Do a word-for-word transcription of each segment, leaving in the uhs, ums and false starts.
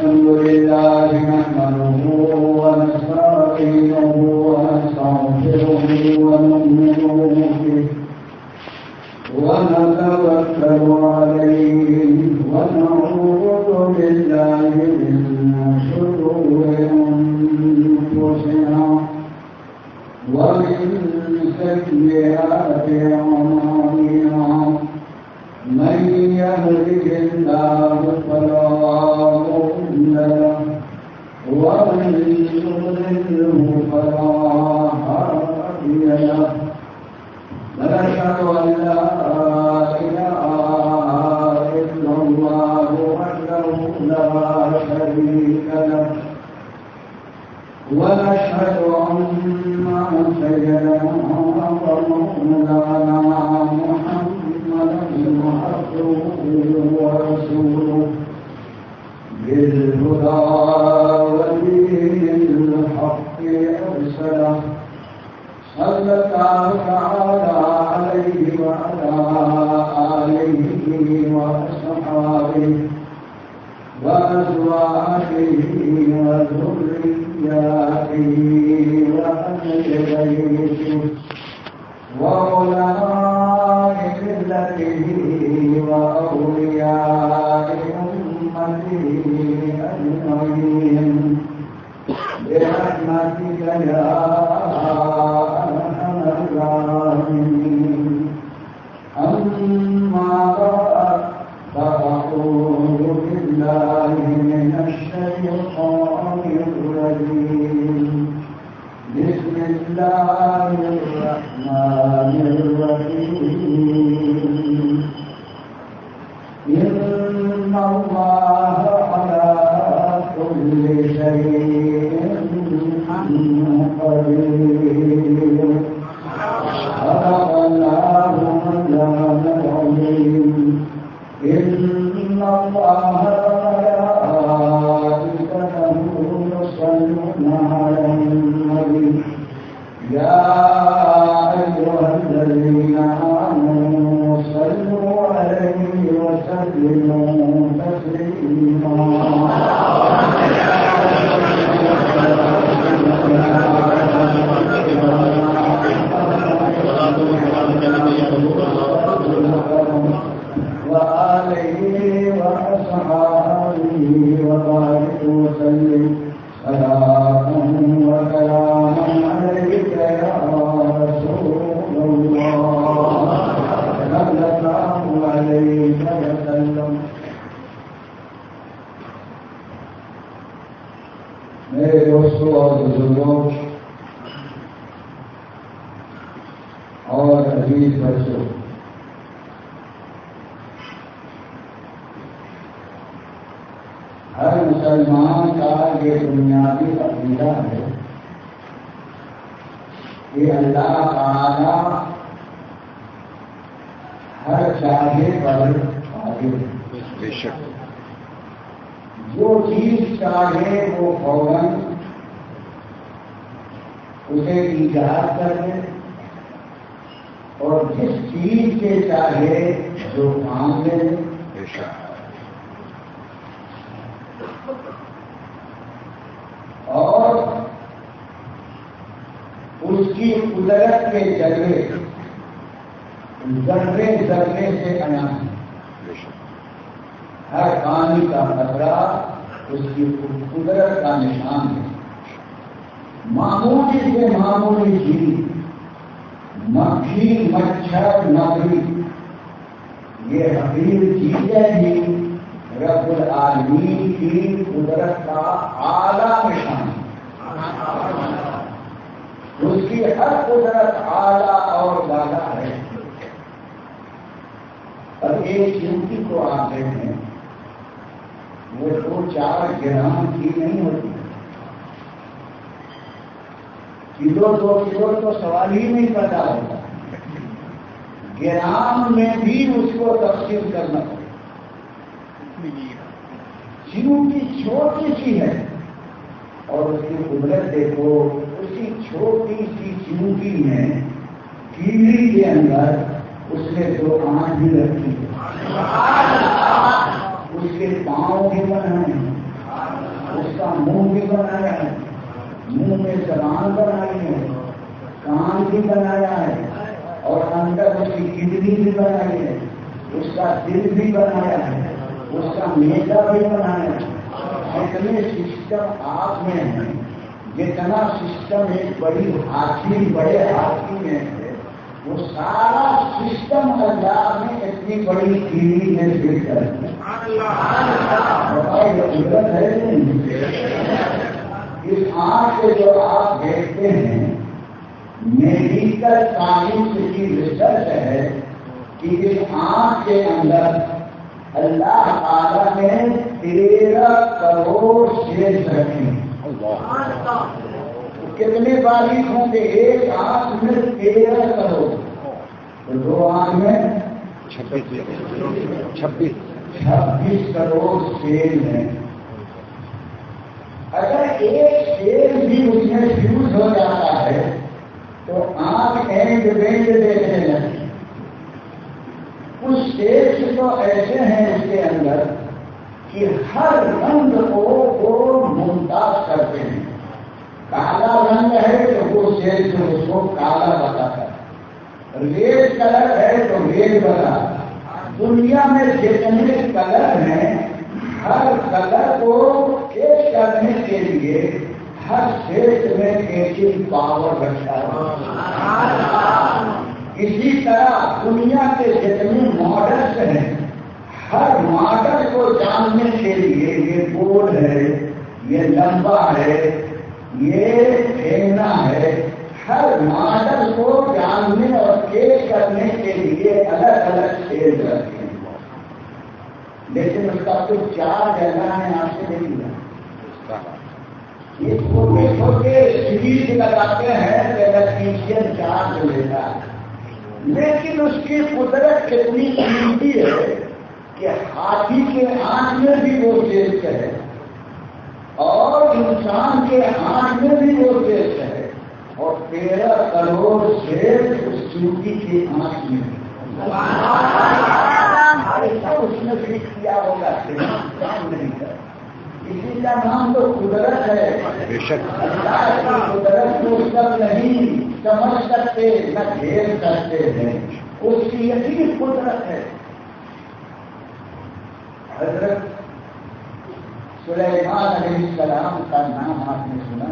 الحمد لله نحمده ونستعينه ونستغفره ونؤمن به ونتوكل عليه ونعوذ بالله من شرور أنفسنا ومن سيئات أعمالنا من يهده الله فلا مضل له ومن يضلله فلا هادي له ونشهد أن لا إله إلا الله وحده لا شريك له ونشهد أن سيدنا ومولانا محمدا عبده ورسوله بالهدى ودين الحق أرسله صلى الله تعالى عليه وعلى آله وأصحابه وأزواجه وذرياته وأهل بيته وعلماء ملته وأولياء أمته أجمعين برحمتك يا أرحم الراحمين. أما بعد فأعوذ بالله من الشيطان الرجيم. بسم الله الرحمن الرحيم. إن الله على كل شيء قدير. صدق الله العظيم. إن الله وملائكته يصلون على النبي يا أيها الذين آمنوا صلوا عليه وسلموا تسليما. وآله وأصحابه وبارك وسلم سلاما وسلاما عليك يا رسول الله صلى الله عليه وسلم. میرے دوستوں اور بزرگوں اور عزیز بچوں، ہر مسلمان کا یہ بنیادی عقیدہ ہے کہ اللہ تعالی ہر چاہے پر قادر ہے. بے شک جو چیز چاہے وہ فوراً اسے ایجاد کر دے اور جس چیز کے چاہے جو کام دے. بے شک اور اس کی قدرت کے جلوے ذرے ذرے سے عیاں ہے. ہر پانی کا قطرہ اس کی قدرت کا نشان ہے. معمولی سے معمولی چیز، مکھی مچھر مکڑی، یہ حقیر چیزیں بھی رب العالمین کی قدرت کا اعلیٰ نشان ہے. اس کی ہر قدرت اعلیٰ اور زیادہ ہے. اب ایک چیونٹی کو آپ دیکھیں، وہ دو چار گرام کی نہیں ہوتی. کلو دو کلو تو سوال ہی نہیں پیدا ہوتا. گرام میں بھی اس کو تقسیم کرنا پڑتا. چیونٹی چھوٹی سی ہے اور اس کی قدرت دیکھو. اسی چھوٹی سی چیونٹی میں کیڑی کے اندر اس نے جو آنکھ بھی رکھی ہے، اس کے پاؤں بھی بنائے ہیں، منہ بھی بنایا ہے، منہ میں زبان بنائی ہے، کان بھی بنایا ہے، اور اندر اس کی کڈنی بھی بنائی ہے، اس کا دل بھی بنایا ہے، اس کا میدا بھی بنایا ہے۔ جتنے سسٹم آپ میں ہیں، جتنا سسٹم ایک بڑی ہاتھی بڑے ہاتھی میں ہے، وہ سارا سسٹم اللہ نے اتنی بڑی کیڑی میں فٹ کر دیا۔ قدرت ہے نہیں؟ اس آنکھ سے جو آپ دیکھتے ہیں، میڈیکل سائنس کی ریسرچ ہے کہ اس آنکھ کے اندر اللہ تعالیٰ نے تیرہ کروڑ سیلز رکھے ہیں۔ کتنے باریک ہوں گے؟ ایک آنکھ میں تیرہ کروڑ، دو آنکھ میں چھبیس چھبیس چھبیس کروڑ سیل ہیں۔ اگر ایک سیل بھی اس میں فیوز ہو جاتا ہے تو آنکھ اینڈ بینڈ دیکھنے لگتی۔ کچھ سیلز تو ایسے ہیں اس کے اندر کہ ہر رنگ کو وہ ممتاز کرتے ہیں۔ کالا رنگ ہے تو وہ سیلز اس کو کالا بتاتا ہے، ریڈ کلر ہے تو ریڈ بتاتا ہے۔ دنیا میں جتنے کلر ہیں، ہر کلر کو پیش کرنے کے لیے ہر سیلز میں کیچنگ پاور رکھتا ہے۔ اسی طرح دنیا کے جتنے ماڈلس ہیں، ہر ماڈل کو جاننے کے لیے یہ گول ہے، یہ لمبا ہے، یہ پھیلنا ہے، ہر ماڈل کو جاننے اور پیش کرنے کے لیے الگ الگ سیل رکھتے ہیں۔ لیکن اس کا تو چارج اللہ نے آپ سے نہیں دیا۔ یہ چھوٹے چھوٹے سیریز لگاتے ہیں کہ الیکٹریشین چارج لیتا ہے، لیکن اس کی قدرت کتنی قیمتی ہے کہ ہاتھی کے آنکھ میں بھی وہ سیل ہے اور انسان کے آنکھ میں بھی وہ سیل ہے، اور تیرہ کروڑ سیل اس چوٹی کی آنکھ میں اس نے فکس کیا ہوگا، کام نہیں کر۔ اسی کا نام تو قدرت ہے۔ اللہ کی قدرت کو سب نہیں سمجھ سکتے، نہ گھیر سکتے ہیں، اس کی یہی قدرت ہے۔ حضرت سلیمان علیہ السلام کا نام آپ نے سنا؟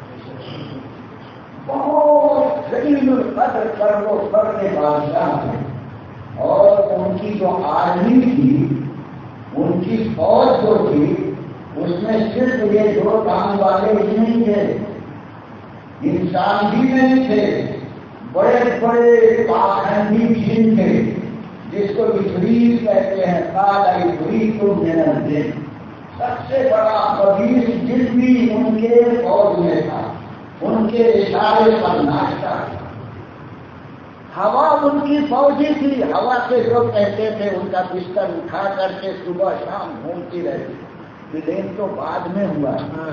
بہت ذلیل القدر پرو پڑنے بادشاہ ہے، اور ان کی جو آرمی تھی، ان کی فوج جو تھی، اس میں صرف یہ دو کام والے ہی نہیں تھے، انسان بھی نہیں تھے، بڑے بڑے پاخندی جن تھے، جس کو عفریت کہتے ہیں۔ قال عفریت من الجن، سب سے بڑا خبیث جن بھی ان کے فوج میں تھا، ان کے اشارے پر ناچتا تھا۔ ہوا ان کی فوجی تھی، ہوا سے جو کہتے تھے ان کا بستر اٹھا کر کے صبح شام گھومتی رہتی۔ پلین تو بعد میں ہوا،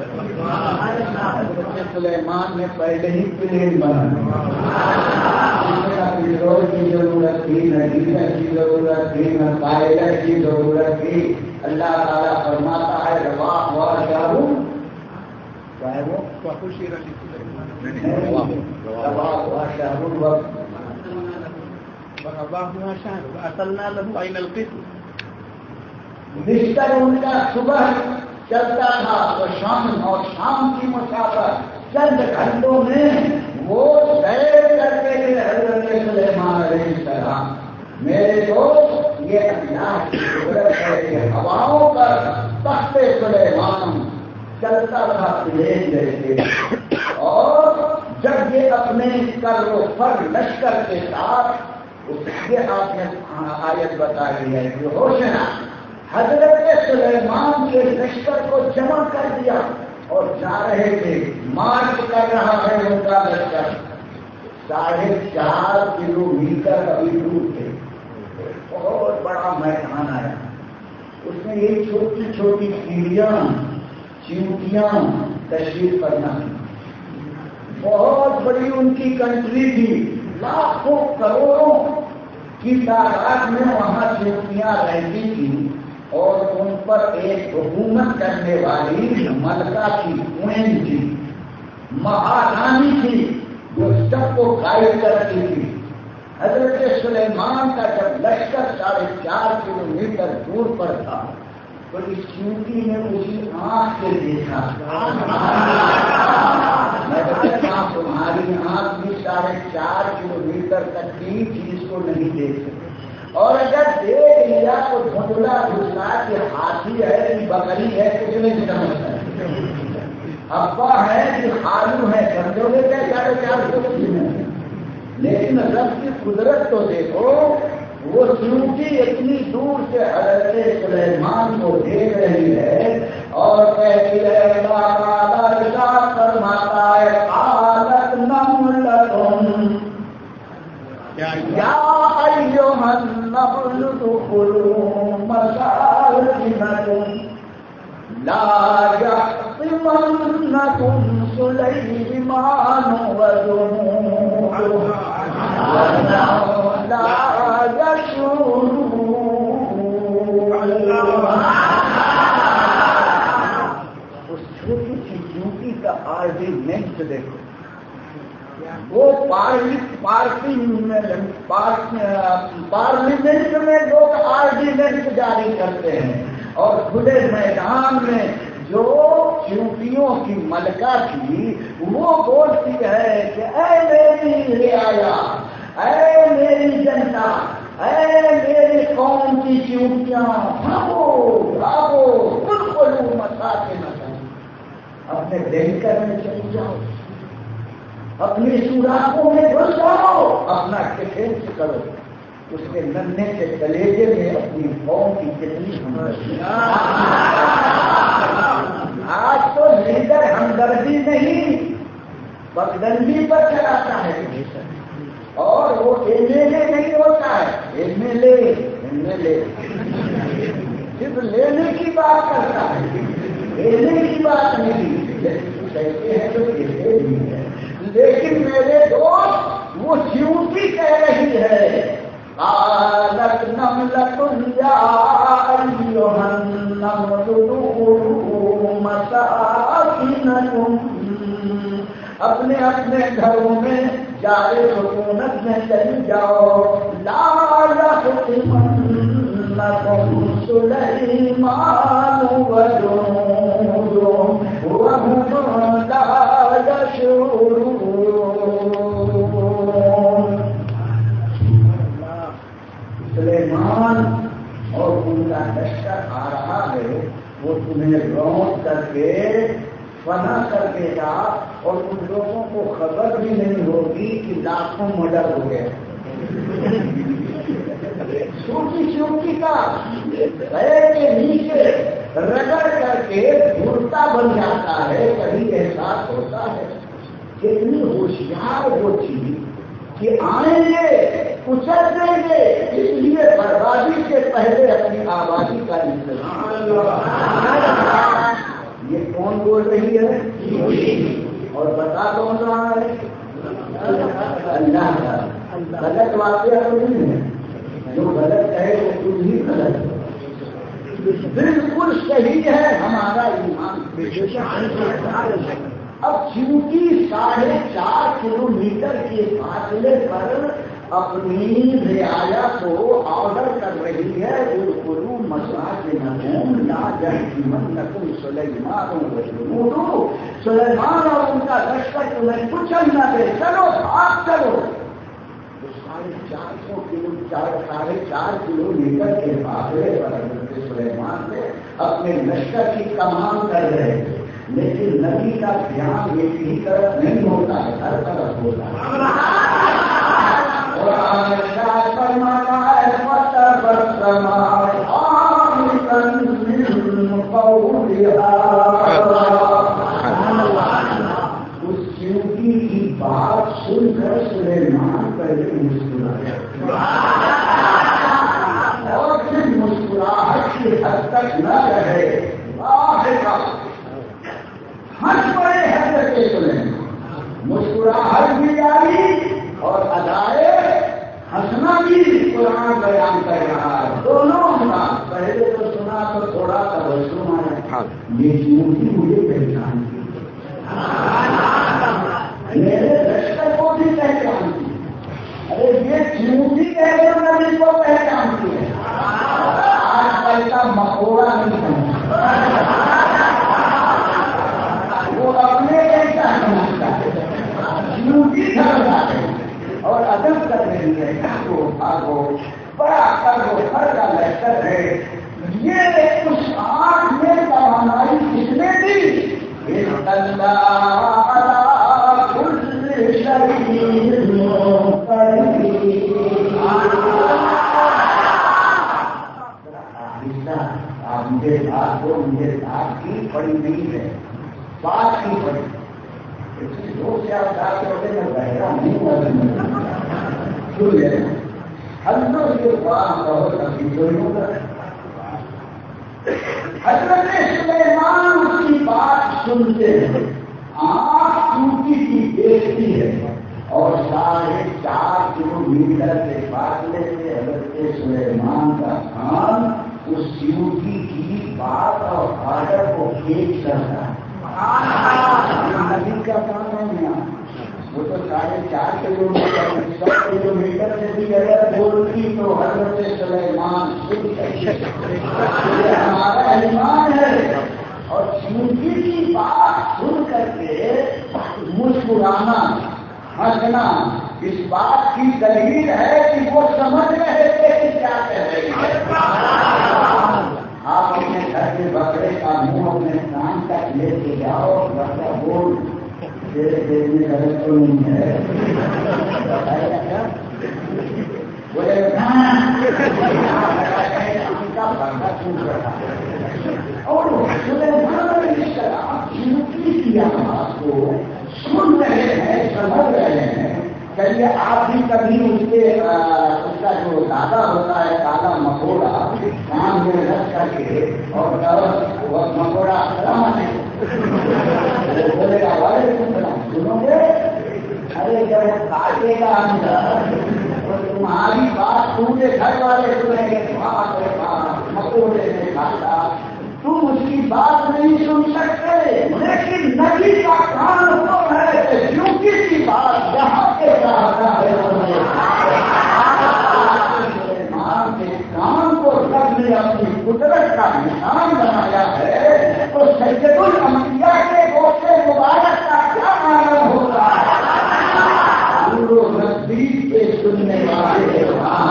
حضرت سلیمان نے پہلے ہی پلین بنا دیا۔ پیٹرول کی ضرورت تھی، نہ ڈیزل کی ضرورت تھی، نہ پائلٹ کی ضرورت تھی۔ اللہ تعالیٰ فرماتا ہے رواح و شاہو، چاہے وہ رواح و شاہو بستر ان کا صبح چلتا تھا تو شام، اور شام کی مسافت چند گھنٹوں میں وہ سیر کرتے تھے حضرت سلیمان علیہ السلام۔ میرے دوست، یہ اللہ کی قدرت ہے کہ ہواؤں پر تخت سلیمان چلتا تھا پلین جیسے، اور جب یہ اپنے کر و فر لشکر کے ساتھ، یہ آپ نے آیت بتائی ہے کہ ہوشنا حضرت سلیمان کے لشکر کو جمع کر دیا اور جا رہے تھے، مارچ کر رہا ہے ان کا لشکر، ساڑھے چار کلو میٹر ابھی دور تھے، بہت بڑا میدان آیا، اس میں یہ چھوٹی چھوٹی کیڑیاں چیونٹیاں تشریف فرما کی، بہت بڑی ان کی کنٹری تھی، لاکھوں کروڑوں کی تعداد میں وہاں چیونٹیاں رہتی تھیں، اور ان پر ایک حکومت کرنے والی ملکہ کی کوئن تھی، مہارانی تھی، جو سب کو قائد کرتی تھی۔ حضرت سلیمان کا جب لشکر ساڑھے چار کلو میٹر دور پر تھا تو اس چونٹی نے اسی آنکھ سے دیکھا۔ میں کہتا ہوں تمہاری آنکھ بھی ساڑھے چار کلو میٹر تک کی چیز کو نہیں دیکھ سکتی، اور اگر دیکھ لیا تو دھندلا گھسا کہ ہاتھی ہے کہ بکری ہے کچھ نہیں سمجھتا، ابا ہے کہ خالو ہے سمجھو گے کیا ساڑھے چار سو میں؟ لیکن رب کی قدرت تو دیکھو، وہ چونٹی اتنی دور سے حضرت سلیمان کو دیکھ رہی ہے اور کہتی ہے فرماتا ہے قالت نملۃ یا ایھا النمل ادخلوا مساکنکم لا يحطمنكم سليمان وجنوده وهم لا يشعرون۔ اس چھوٹی سی چونٹی کا آرڈیننس دیکھو، وہ پارلیمنٹ میں لوگ آرڈیننس جاری کرتے ہیں، اور کھلے میدان میں جو چونٹیوں کی ملکہ تھی وہ بولتی ہے کہ اے میری رعایا، اے میری جنتا، اے میری قوم کی چونٹیاں، بھاگو بھاگو بالکل مساکنکم، اپنے بہتر میں چلی جاؤ، اپنی سوراخوں میں گھس جاؤ، اپنا ڈیفینس کرو۔ اس کے ننھے کے کلیجے میں اپنی قوم کی کتنی ہمدردی۔ آج تو لیڈر ہمدردی نہیں پگڈنڈی پر چلاتا ہے، اور وہ ایم ایل اے نہیں ہوتا ہے، M L A M L A صرف لینے کی بات کرتا ہے، لینے کی بات نہیں، کہتے ہیں تو کہتے بھی ہے۔ لیکن میرے دوست وہ چونٹی کہہ رہی ہے قالت نملۃ یا ایھا النمل ادخلوا مساکنکم، اپنے اپنے گھروں میں جائے سکونت میں چلی جاؤ، لا یحطمنکم سلیمان وجنودہ وهم لا یشعرون۔ سلیمان اور ان کا لشکر آ رہا ہے، وہ تمہیں روک کر کے فنا کر دے گا، اور ان لوگوں کو خبر بھی نہیں ہوگی کہ لاکھوں مرڈر ہو گئے۔ چھوٹی چھوٹی کا پیر کے نیچے رگڑ کر کے دھڑتا بن جاتا ہے، کبھی احساس ہوتا ہے۔ کتنی ہوشیار وہ تھی کہ آئیں گے کچل دیں گے، اس لیے بربادی سے پہلے اپنی آبادی کا انتظام۔ یہ کون بول رہی ہے؟ اور بتا کون رہا ہے؟ اللہ کا۔ غلط واقعہ تو نہیں ہے، جو غلط ہے وہ خود ہی غلط ہے، بالکل صحیح ہے ہمارا ایمان۔ اب چونٹی ساڑھے چار کلو میٹر کے فاصلے پر اپنی رعایا کو آرڈر کر رہی ہے ادخلوا مساکنکم لا یحطمنکم سلیمان وجنودہ، سلیمان اور ان کا لشکر تمہیں کچل نہ دے، چلو بھاگ چلو۔ ساڑھے چار سو کلو چار ساڑھے چار کلو میٹر کے فاصلے پر حضرت سلیمان سے اپنے لشکر کی کمان کر رہے تھے، لیکن نبی کا دھیان ایک ہی طرف نہیں ہوتا ہے، ہر طرف ہوتا ہے۔ قرآن ارشاد فرماتا ہے وَتَبَسَّمَ خَائِفًا مِّن قَوْلِهَا، اس چونٹی کی بات سن کر سلیمان پہلے مسکرایا، اور پھر مسکراہٹ کی حد تک نہ رہے، ہنس پڑے حضرت سلیمان، مسکراہٹ بھی آئی اور ادائے ہنسنا بھی قرآن بیان کر رہا ہے، دونوں ہنسا۔ پہلے تو سنا تو تھوڑا سا हमारा ये चुनौती मुझे पहचान की, मेरे लश्कर को भी पहचान की। अरे ये चुनौती कहकर नबी को पहचानती है, आजकल का मकोड़ा नहीं समझता, वो अपने कैसा समझता है, चुनौती समझता है और अदब कर रही है। भागो भागो, बड़ा कर्गो फर का लश्कर है। ये उस आंख में तवानाई किसने दी? आप मुझे बात को मुझे बात की पड़ी नहीं है, बात की पड़ी दो से आप बात करते मैं बहरा नहीं सुन लेना। हजरत के पास बहुत अभी होगा, हजरत सुलेमान उसकी बात सुनते हैं, आंख टूटी की देखती है और साढ़े चार किलोमीटर के फासले से हजरत सुलेमान का कान उस युवती की बात और आदर को खेच करता है। नदी का काम है यहाँ, वो तो साढ़े चार किलोमीटर सौ किलोमीटर से भी अगर बोलती तो हजरत सुलेमान सुन सकती, हमारा ईमान है। और चूंकि की बात सुन करके मुस्कुराना हंसना इस बात की दलील है कि वो समझ रहे थे कि क्या कह रही है। आप अपने घर के बकरे का मुंह अपने कान तक लेके जाओ, बकरा बोल तेरे पेट में गलत तो नहीं है, बोले का बंदा छूट रहा और इस तरह चुनौती किया आपको, सुन रहे हैं समझ रहे हैं। चलिए आप भी कभी उसके उसका जो दादा होता है काला मकोड़ा कान में रख करके और मकोड़ा सलाम बोलेगा वाले सुनोगे, अरे जब काटेगा अंदर तो तुम्हारी बात पूरे घर वाले सुनेंगे, मकोड़े ने खाता, तुम उसकी बात नहीं सुन सकते। लेकिन नबी का कान वो है क्योंकि की बात जहाँ के चाहता है कान को रब ने अपनी कुदरत का निशान बनाया है, तो सैयदुल अंबिया के गोशे मुबारक का क्या मालूम होता है? नजदीक से सुनने वाले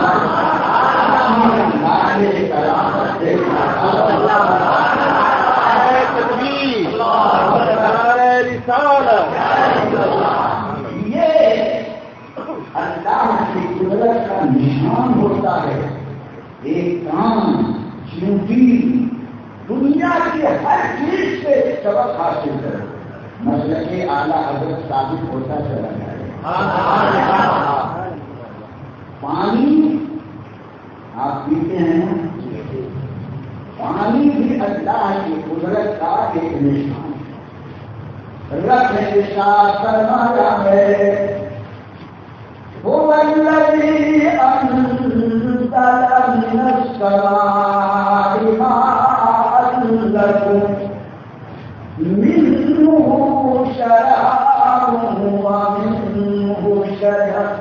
ये अल्लाह की कुदरत का निशान होता है। एक काम चूंकि दुनिया की हर चीज से सबक हासिल करो, मसले के आला हजरत साबित होता चला जाए। पानी आप पीते हैं, पानी भी अल्लाह की कुदरत का एक निशान रख साथ फरमाया है। वो वल्लज़ी अंज़ल मिनस समाई माअन लकुम मिन्हु शराबुन व मिन्हु शजर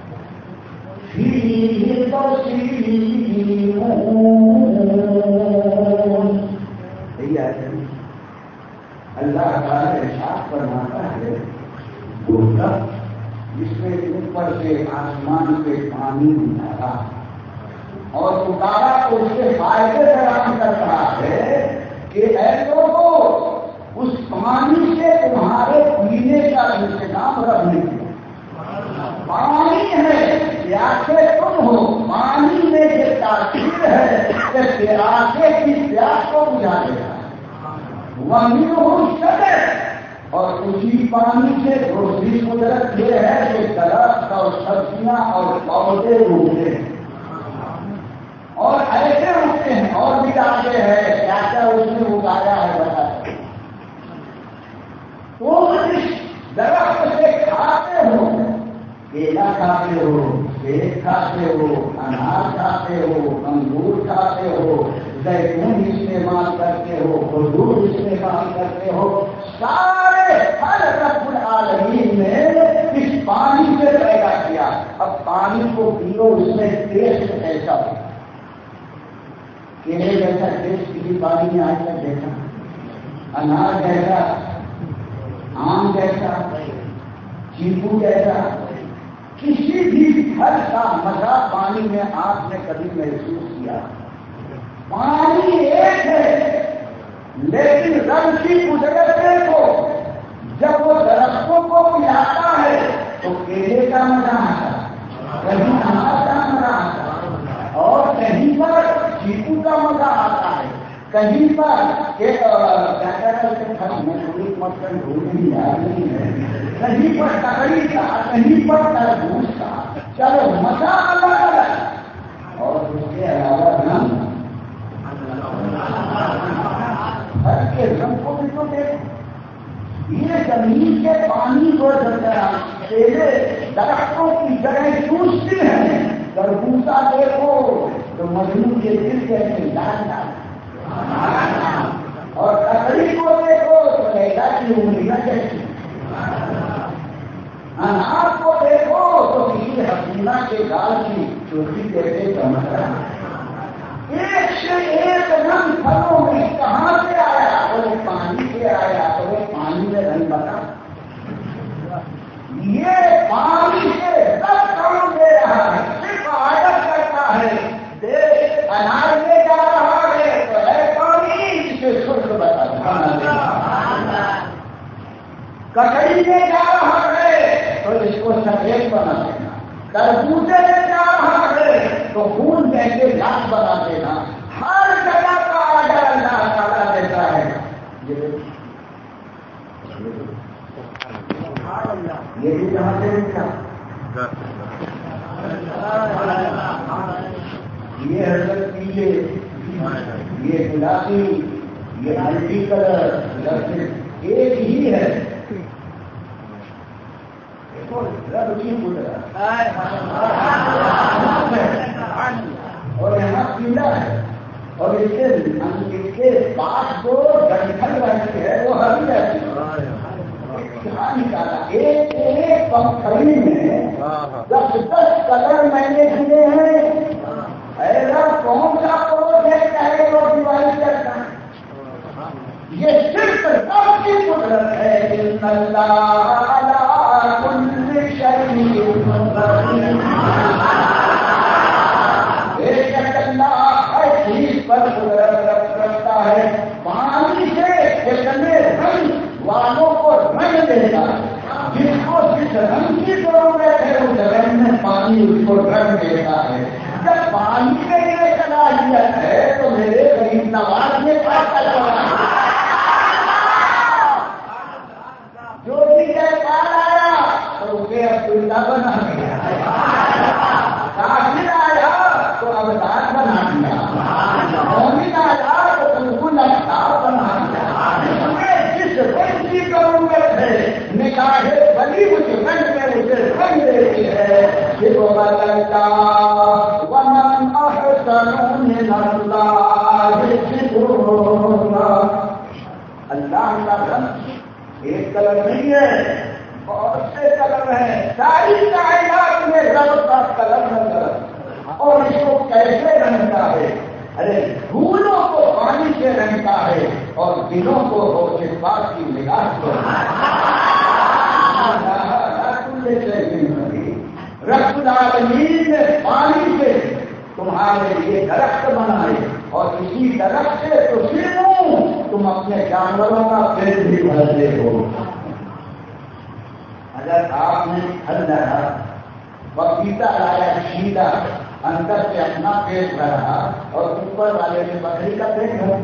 फीहि तसीमून। अल्लाह ताला इरशाद फरमाता है वो रब जिसमें ऊपर से आसमान पे पानी उतारा और उतारा तो उसके फायदे बयान कर रहा है कि ऐ लोगों उस पानी से तुम्हारे पीने का इंतजाम रब ने किया। पानी है प्यासे तुम हो, पानी में ये तासीर है कि प्यासे की प्यास को बुझा देगा। वही हो सके और उसी पानी से दूसरी कुदरत ये है कि दरख्त और सब्जियां और पौधे उगते हैं और ऐसे उगते हैं और भी आगे है क्या क्या उसने उगाया है बता। तो इस दरख्त से खाते हो, केला खाते हो, सेब खाते हो, अनार खाते हो, अंगूर खाते हो, जैतून इस्तेमाल करते ہو، حضور اس میں کام کرتے ہو، سارے ہر رب العالمین نے اس پانی سے پیدا کیا. اب پانی کو پیو، اس میں ٹیسٹ ایسا ہو. کیلے جیسا ٹیسٹ کسی پانی میں آج تک دیکھا؟ انار جیسا، آم جیسا، چیکو جیسا، کسی بھی پھل کا مزہ پانی میں آپ نے کبھی محسوس کیا؟ پانی ایک ہے لیکن رب کی قدرت کو جب وہ درختوں کو پلاتا ہے تو کیلے کا مزہ آتا ہے، کہیں انار کا مزہ آتا ہے، اور کہیں پر چیکو کا مزہ آتا ہے، کہیں پر کہیں پر ککڑی کا، کہیں پر تربوز کا. چلو مزہ الگ الگ، اور اس کے علاوہ رنگ، ہر کے رنگ کو بھی تو دیکھو. یہ زمین کے پانی کو تیرے درختوں کی جگہ چوستی ہیں. تربوزہ دیکھو تو مجنون کے دل جیسے لال لال، اور ککڑی کو دیکھو تو لیلا کی انگلیاں جیسی، انار کو دیکھو تو کسی حسینہ کے گال کی چوٹی جیسے چمک رہا. ایک سے ایک رنگ پھلوں میں کہاں سے آیا؟ تو وہ پانی سے آیا. تو وہ پانی میں رنگ بتا. یہ پانی سے سب کام دے رہا ہے، صرف آڈر کرتا ہے. دیکھ انار میں جا رہا ہے تو ہے پانی جسے سرخ بتا، ککڑی میں جا رہا ہے تو اس کو سفید بنا دینا، تربوزے میں جا رہا ہے تو خون دے کے لاش بنا دینا. ہر جگہ کا آڈر اللہ تعالیٰ دیتا ہے. یہ بھی کہاں سے نکلا؟ یہ حضرت پیلے، یہ گلابی، یہ ملٹی کلر، ایک ہی ہے. اور یہاں پیلا ہے، اور اس کے پاس جو ڈنٹل رہتی ہے وہ ہری رہتی ہے. کہاں نکالا؟ ایک ایک کمپنی میں دس دس کلر میں نے کیے ہیں. ایسا کون سا پروجیکٹ ہے جو ڈیوائز کرتا ہے؟ یہ صرف رب کی قدرت ہے. ان اللہ علی کل شیء قدیر. بے شک اللہ ہر چیز پر قدرت رکھتا ہے. پانی سے کتنے رنگ والوں کو رنگ دیتا ہے. جس کو جس رنگ کی ضرورت ہے اس رنگ میں پانی اس کو رنگ دیتا ہے. جب پانی کے لیے صلاحیت ہے تو میرے غریب نواز نے پاس کروایا جو بھی پال آیا تو اسے عبداللہ بنا دیا، کافر آیا تو ابدار بنا دیا، مومن آیا تو بالکل افطار بنا دیا. جس رنگ کی ضرورت ہے نگاہ بلی اس رنگ میں اسے رنگ دیتی ہے. بدلتا ومن احسن من اللہ ذکرا. اللہ کا رنگ ایک کلر نہیں ہے، بہت سے کلر ہیں. ساری کائنات میں رب کا کلر نظر، اور اس کو کیسے رنگتا ہے؟ ارے پھولوں کو پانی سے رنگتا ہے اور دلوں کو ہوش پاک کی نگاہ سے. رب العالمین نے پانی سے تمہارے لیے درخت بنائے اور اسی درخت سے تو صرف تم اپنے جانوروں کا پیٹ بھی بھرتے ہو. اگر آپ نے پھل لایا، پپیتا لایا شیلا، اندر سے اپنا پیٹ بھرا اور اوپر والے نے بکری کا پیٹ بھرا.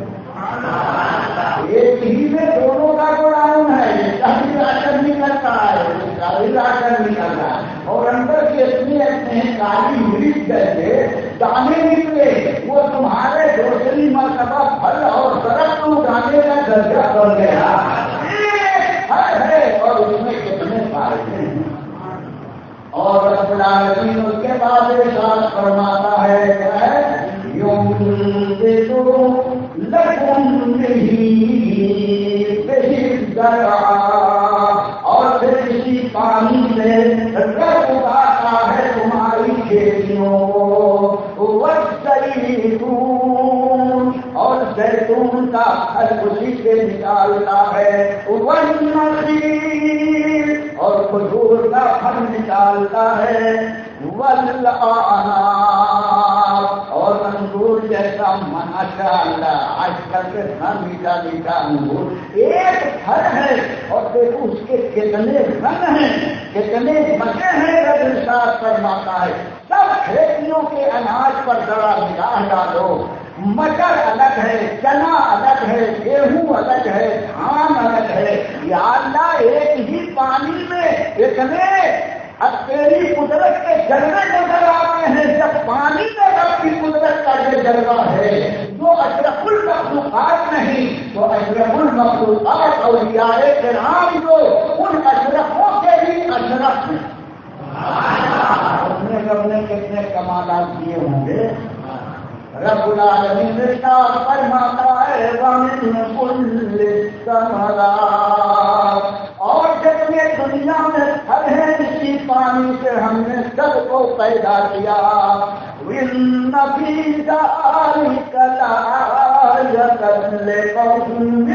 ایک ہی میں دونوں کا گوڈاؤن ہے. یہ کبھی راشن نکلتا ہے، کبھی راشن نکل رہا ہے، اور اندر سے اتنے اتنے کالی مرچ جیسے دانے نکلے. وہ تمہارے دوسری مرتبہ پھل اور درخت اگانے کا ذریعہ بن گیا. پھل ہے اور اس میں کتنے فائدے ہیں. اور رب العالمین اس کے بعد ارشاد فرماتا ہے لکم بہ زرعا، اور پھر اسی پانی سے رب اگاتا ہے تمہاری کھیتیوں کو، والزیتون، اور زیتون کا پھل اسی سے نکالتا ہے، والنخیل، اور کھجور کا پھل نکالتا ہے، والعناب، اور انگور جیسا ماشاء اللہ آج کل کے اتنا میٹھا میٹھا انگور ایک پھل ہے اور دیکھو اس کے کتنے رنگ ہیں، کتنے مزے ہیں، رب ارشاد فرماتا ہے سب کھیتیوں کے اناج پر ذرا نگاہ ڈالو، مٹر الگ ہے، چنا الگ ہے، گیہوں الگ ہے، دھان الگ ہے، یا اللہ ایک ہی پانی میں اتنے اب تیری قدرت کے جلوے نظر آتے ہیں، جب پانی میں رب کی قدرت کا یہ جلوہ ہے جو اشرف المخلوقات نہیں تو اشرف المخلوقات اولیاء کرام جو ان اشرفوں سے بھی اشرف ہیں، اپنے رب نے کتنے کمالات دیے ہوں گے۔ رب العالمین ارشاد فرماتا ہے وَمِن كُلِّ الثَّمَرَاتِ، اور جتنے دنیا میں پھل ہیں اسی پانی سے ہم نے سب کو پیدا کیا، وَإِنَّ فِي ذَلِكَ لَآيَةً لِقَوْمٍ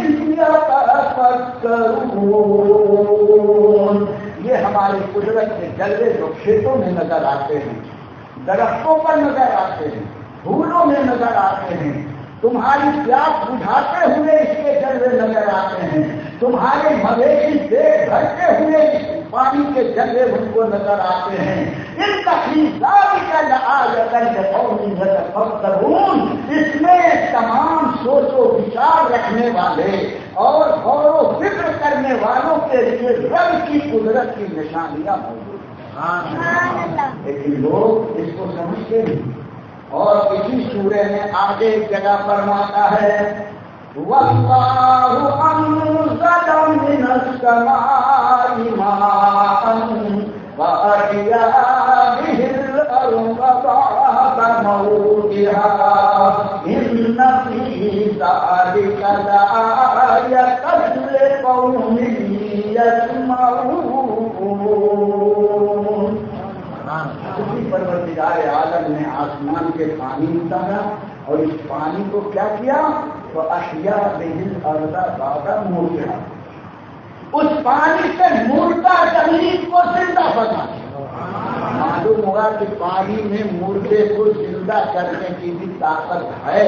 يَتَفَكَّرُونَ، یہ ہماری قدرت کے جلوے جو کھیتوں میں نظر آتے ہیں، درختوں پر نظر آتے ہیں، پھولوں میں نظر آتے ہیں، تمہاری پیاس بجھاتے ہوئے اس کے جلوے نظر آتے ہیں، تمہارے مویشی پیٹ بھرتے ہوئے پانی کے جلوے ان کو نظر آتے ہیں، ان تخلیقات کا لآیۃ لقوم یتفکرون، اس میں تمام سوچ و وچار رکھنے والے اور غور و فکر کرنے والوں کے لیے رب کی قدرت کی نشانیاں موجود ہیں، لیکن لوگ اس کو سمجھتے نہیں۔ اور اسی سورے میں آگے ایک جگہ فرماتا ہے وَاللَّهُ أَنزَلَ مِنَ السَّمَاءِ مَاءً فَأَحْيَا بِهِ الْأَرْضَ بَعْدَ مَوْتِهَا إِنَّ فِي ذَلِكَ لَآيَةً لِقَوْمٍ يَسْمَعُونَ۔ اسی پروردگار عالم نے آسمان کے پانی اتارا اور اس پانی کو کیا کیا تو احیا بہ الارض بعد موتہا، اس پانی سے مردہ زمین کو زندہ بنا۔ معلوم ہوگا کہ پانی میں مردے کو زندہ کرنے کی بھی طاقت ہے،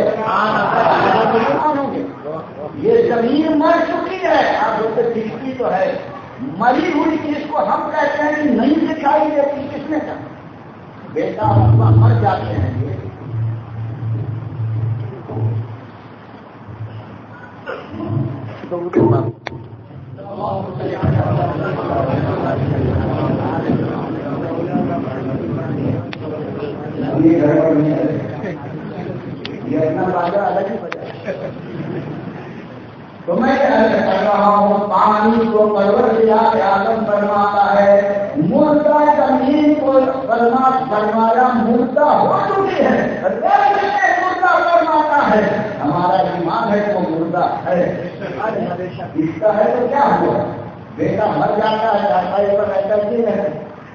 یہ زمین مر چکی ہے، آپ اسے دکھتی تو ہے، مری ہوئی چیز کو ہم کہتے ہیں کہ نہیں دکھائی دیتی، کس نے کہا؟ بیٹا ابا مر جاتے ہیں، یہ یہ اپنا بازار الگ ہی بجا۔ تو میں عرض کر رہا ہوں پانی کو پروردگار عالم فرماتا ہے مردہ زمین کو فرما فرمایا مردہ ہو چکی ہے، رب سے مردہ فرماتا ہے، ہمارا ایمان ہے تو مردہ ہے، اس کا ہے تو کیا ہوا؟ بیٹا مر جاتا ہے چارپائی پر رہتا ہی ہے،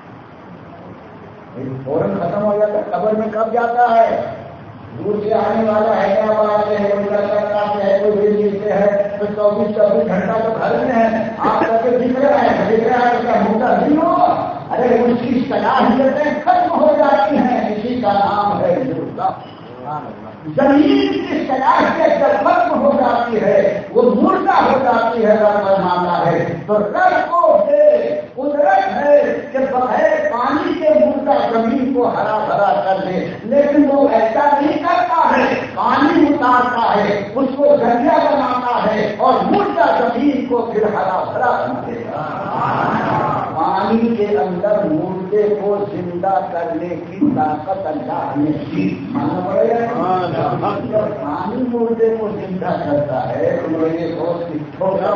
فوراً ختم ہو جاتا ہے، قبر میں کب جاتا ہے؟ دور سے آنے والا حیدرآباد سے ہے، کوئی کلکتہ سے ہے، کوئی دلی سے ہے، کوئی چوبیس چوبیس گھنٹہ تو گھر میں ہے، آپ کر کے دکھ رہا ہے دکھ رہا ہے اس کا مردہ نہیں ہوگا، ارے اس کی صلاحیتیں ختم ہو جاتی ہیں، اسی کا نام ہے مردہ۔ زمین کی صلاحیت جب ختم ہو جاتی ہے وہ مردہ ہو جاتی ہے، رب فرماتا ہے تو رب کو قدرت ہے کہ بغیر پانی کے مردہ زمین کو ہرا بھرا کر دے، لیکن وہ ایسا نہیں کرتا ہے، پانی اتارتا ہے، اس کو دریا بناتا ہے اور مردہ زمین کو پھر ہرا بھرا کر دے گا۔ پانی کے اندر مردے کو زندہ کرنے کی طاقت اللہ نے دی، ماننا پڑے گا۔ جب پانی مردے کو زندہ کرتا ہے تو میرے دوست چھوٹا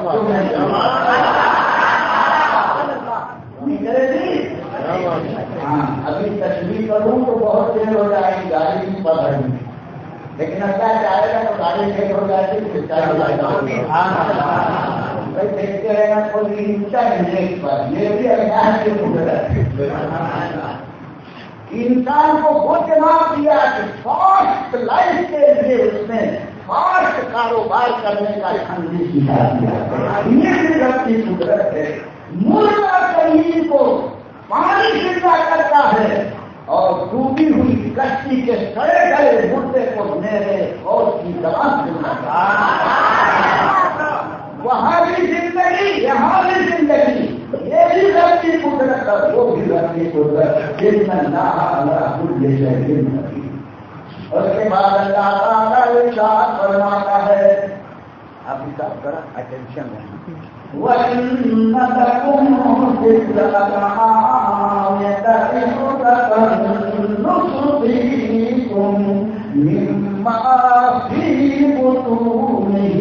نکلے گی۔ ہاں ابھی تشریح کروں تو بہت دیر ہو جائے گی، گاڑی نہیں پڑ رہی، لیکن اللہ چاہے گا تو گاڑی فیل ہو جائے گی دیکھتے رہنا کوئی اونچا نہیں پر یہ بھی اللہ کی قدرت ہے. انسان کو وہ جواب دیا کہ فاسٹ لائف کے لیے اس نے فاسٹ کاروبار کرنے کا ٹھنڈی سکھا دیا. یہ بھی رب کی قدرت ہے. مردہ زمین کو پانی زندہ کرتا ہے اور ڈوبی ہوئی کشتی کے سڑے گلے مردے کو میرے اور کی زبان زندہ کرتا ہے. وہاں بھی زندگی یہاں بھی زندگی. یہ بھی رب کی قدرت ہے وہ بھی رب کی قدرت. جن میں نہ اس کے بعد اللہ تعالیٰ ارشاد فرماتا ہے. آپ حساب کرا اٹینشن ہے. وَإِنَّ لَكُمْ فِي الْأَنْعَامِ لَعِبْرَةً نُّسْقِيكُم مِّمَّا فِي بُطُونِهِ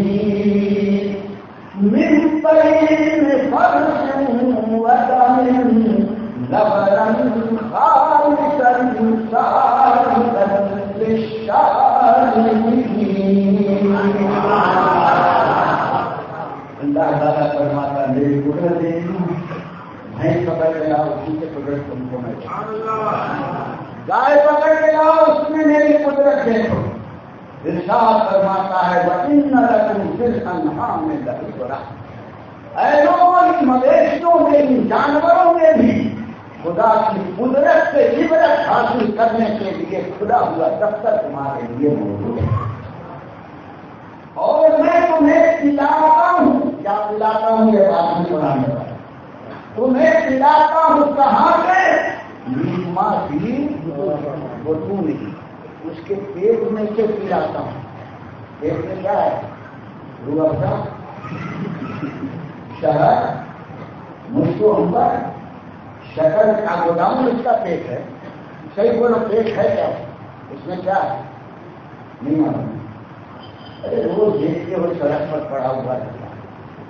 مِن بَيْنِ فَرْثٍ وَدَمٍ لَبَنًا خَالِصًا سَائِغًا لِّلشَّارِبِينَ. اللہ تعالیٰ فرماتا میری قدرت دیکھوں بھینس پکڑ کے لاؤ اسی سے قدرت تم کو میں گائے پکڑ کے لاؤ اس میں میری قدرت دیکھو. ارشاد فرماتا ہے وَإِنَّ لَكُمْ فِي الْأَنْعَامِ لَعِبْرَةً. اے لوگوں ان مویشیوں میں ان جانوروں میں بھی خدا کی قدرت سے عبرت حاصل کرنے کے لیے کھلا ہوا دفتر تمہارے لیے موجود ہے. اور میں تمہیں پلاتا ہوں. کیا پلاتا ہوں یہ بات نہیں بنانے والا. تمہیں پلاتا ہوں کہاں سے؟ ماں بھی وہ تو نہیں اس کے پیٹ میں سے پلاتا ہوں. پیٹ میں کیا ہے؟ روح افزا شہد مشکو امبر شکر کا گودام اس کا پیٹ ہے. صحیح بولو پیٹ ہے کیا اس میں کیا ہے؟ نہیں معلوم. ارے وہ دیکھتے ہوئے سڑک پر پڑا ہوا رہتا ہے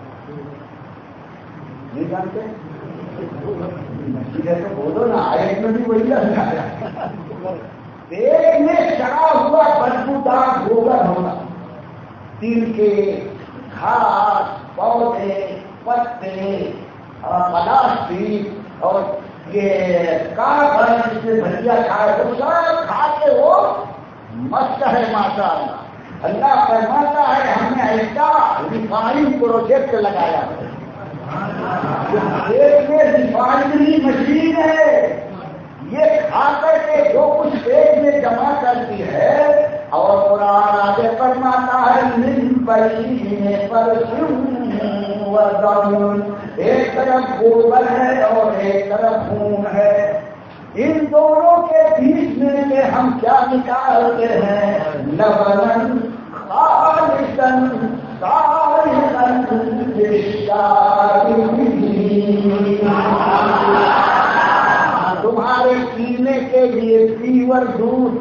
نہیں جانتے. مسجد ہے تو بولو نا آئے میں بھی وہی لگتا ہے. پیٹ میں چڑھا ہوا بدبودار گوبر ہوگا. تل کے گھاس پودے پتے پلاسٹک اور یہ کاغذ جس میں بھجیا کھائے وہ سب کھا کے وہ مست ہے ماشاء اللہ. اللہ فرماتا ہے ہم نے ایسا ریفائنگ پروجیکٹ لگایا ہے. پیٹ میں ریفائنری مشین ہے. یہ کھا کر کے جو کچھ پیٹ میں جمع کرتی ہے اور قرآن آگے فرماتا ہے من بین فرث ودم. ایک طرف گوبر ہے اور ایک طرف خون ہے. ان دونوں کے بیچ میں سے ہم کیا نکالتے ہیں؟ لبنن خالصا سائغا للشاربین. تمہارے پینے کے لیے پیور دودھ.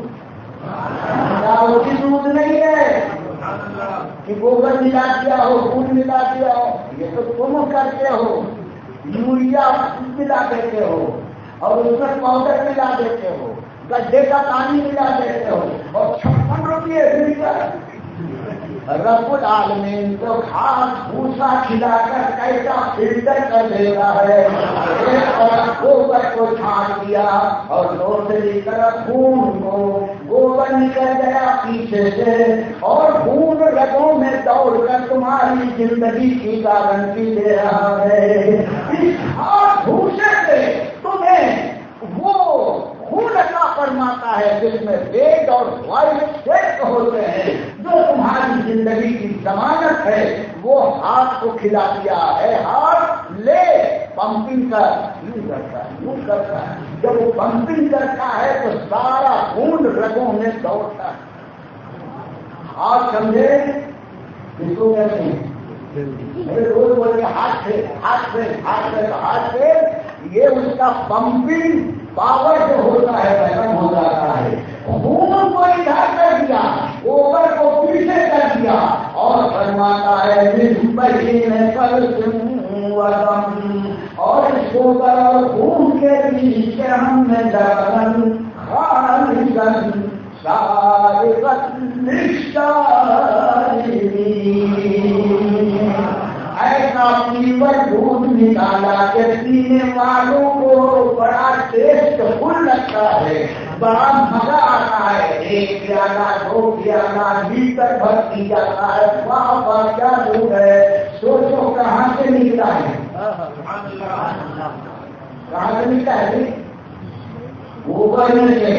دودھ نہیں ہے کہ گوبر ملا دیا ہو خون ملا دیا ہو. یہ تو تم کرتے ہو. یوریا ملا دیتے ہو اور اس میں پاؤڈر ملا دیتے ہو. گڈھے کا پانی ملا دیتے ہو اور چھپن روپیے لیٹر. رب العالمین کو گھاس بھوسا کھلا کر کیسا فلٹر کر دے رہا ہے. ایک طرف گوبر کو چھان دیا اور دوسری طرف خون کو. گوبر نکل گیا پیچھے سے اور خون رگوں میں دوڑ کر تمہاری زندگی کی گارنٹی دے رہا ہے. اس ہاتھ بھوسے سے تمہیں وہ خون عطا فرماتا ہے جس میں ریڈ اور وائٹ سیٹ ہوتے ہیں جو تمہاری زندگی کی ضمانت ہے. وہ ہاتھ کو کھلا دیا ہے. ہاتھ لے پمپنگ کر یوں کرتا ہے یوں کرتا ہے. جب وہ پمپنگ کرتا ہے تو سارا خون رگوں میں دوڑتا ہے. ہاتھ سمجھے اس کو کہتے ہیں روز بول کے ہاتھ سے ہاتھ سے ہاتھ سے ہاتھ سے یہ اس کا پمپنگ پاور جو ہوتا ہے ختم ہو جاتا ہے. خون کو ادھر کر دیا اوپر کو پیچھے کر دیا اور فرماتا ہے اور اس گوبر اور خون کے بیچ ہم نے جان خالصاً سائغاً ایسا پیور دودھ نکالا کہ پینے والوں کو بڑا ٹیسٹ فل لگتا ہے، بڑا مزہ آتا ہے، ایک پیالہ دو پیالہ لیٹر بھر پی جاتا ہے، واہ واہ کیا دودھ ہے، سوچو کہاں سے نکلا ہے، کہاں سے نکلا ہے، گوبر میں سے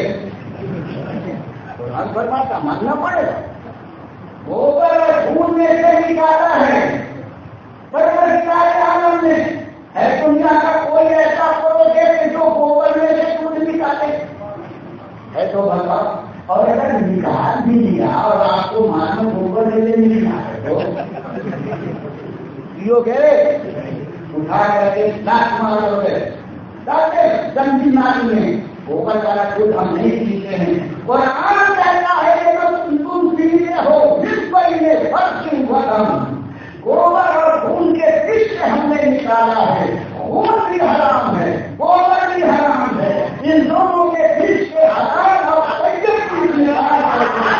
کا ماننا پڑے گا، گوبر اور خون میں سے نکالا ہے، پر عالم میں ہے دنیا کا کوئی ایسا پروجیکٹ جو گوبر میں سے دودھ نکالے ہے تو بتا، اور اگر نکال بھی دیا اور آپ کو مانو گوبر میں سے نکالے تو اٹھا کر کے ناک مارو گے ڈالتے گندی نالی میں، گوبر والا دودھ ہم نہیں پیتے ہیں، اور آم کہتا ہے کہ تم پیتے ہو جس پر یہ فرق وطن، گوبر اور خون کے بیچ سے ہم نے نکالا ہے، خون بھی حرام ہے، گوبر بھی حرام ہے، ان دونوں کے بیچ سے حرام اور طیب کی نکال کرتے ہیں۔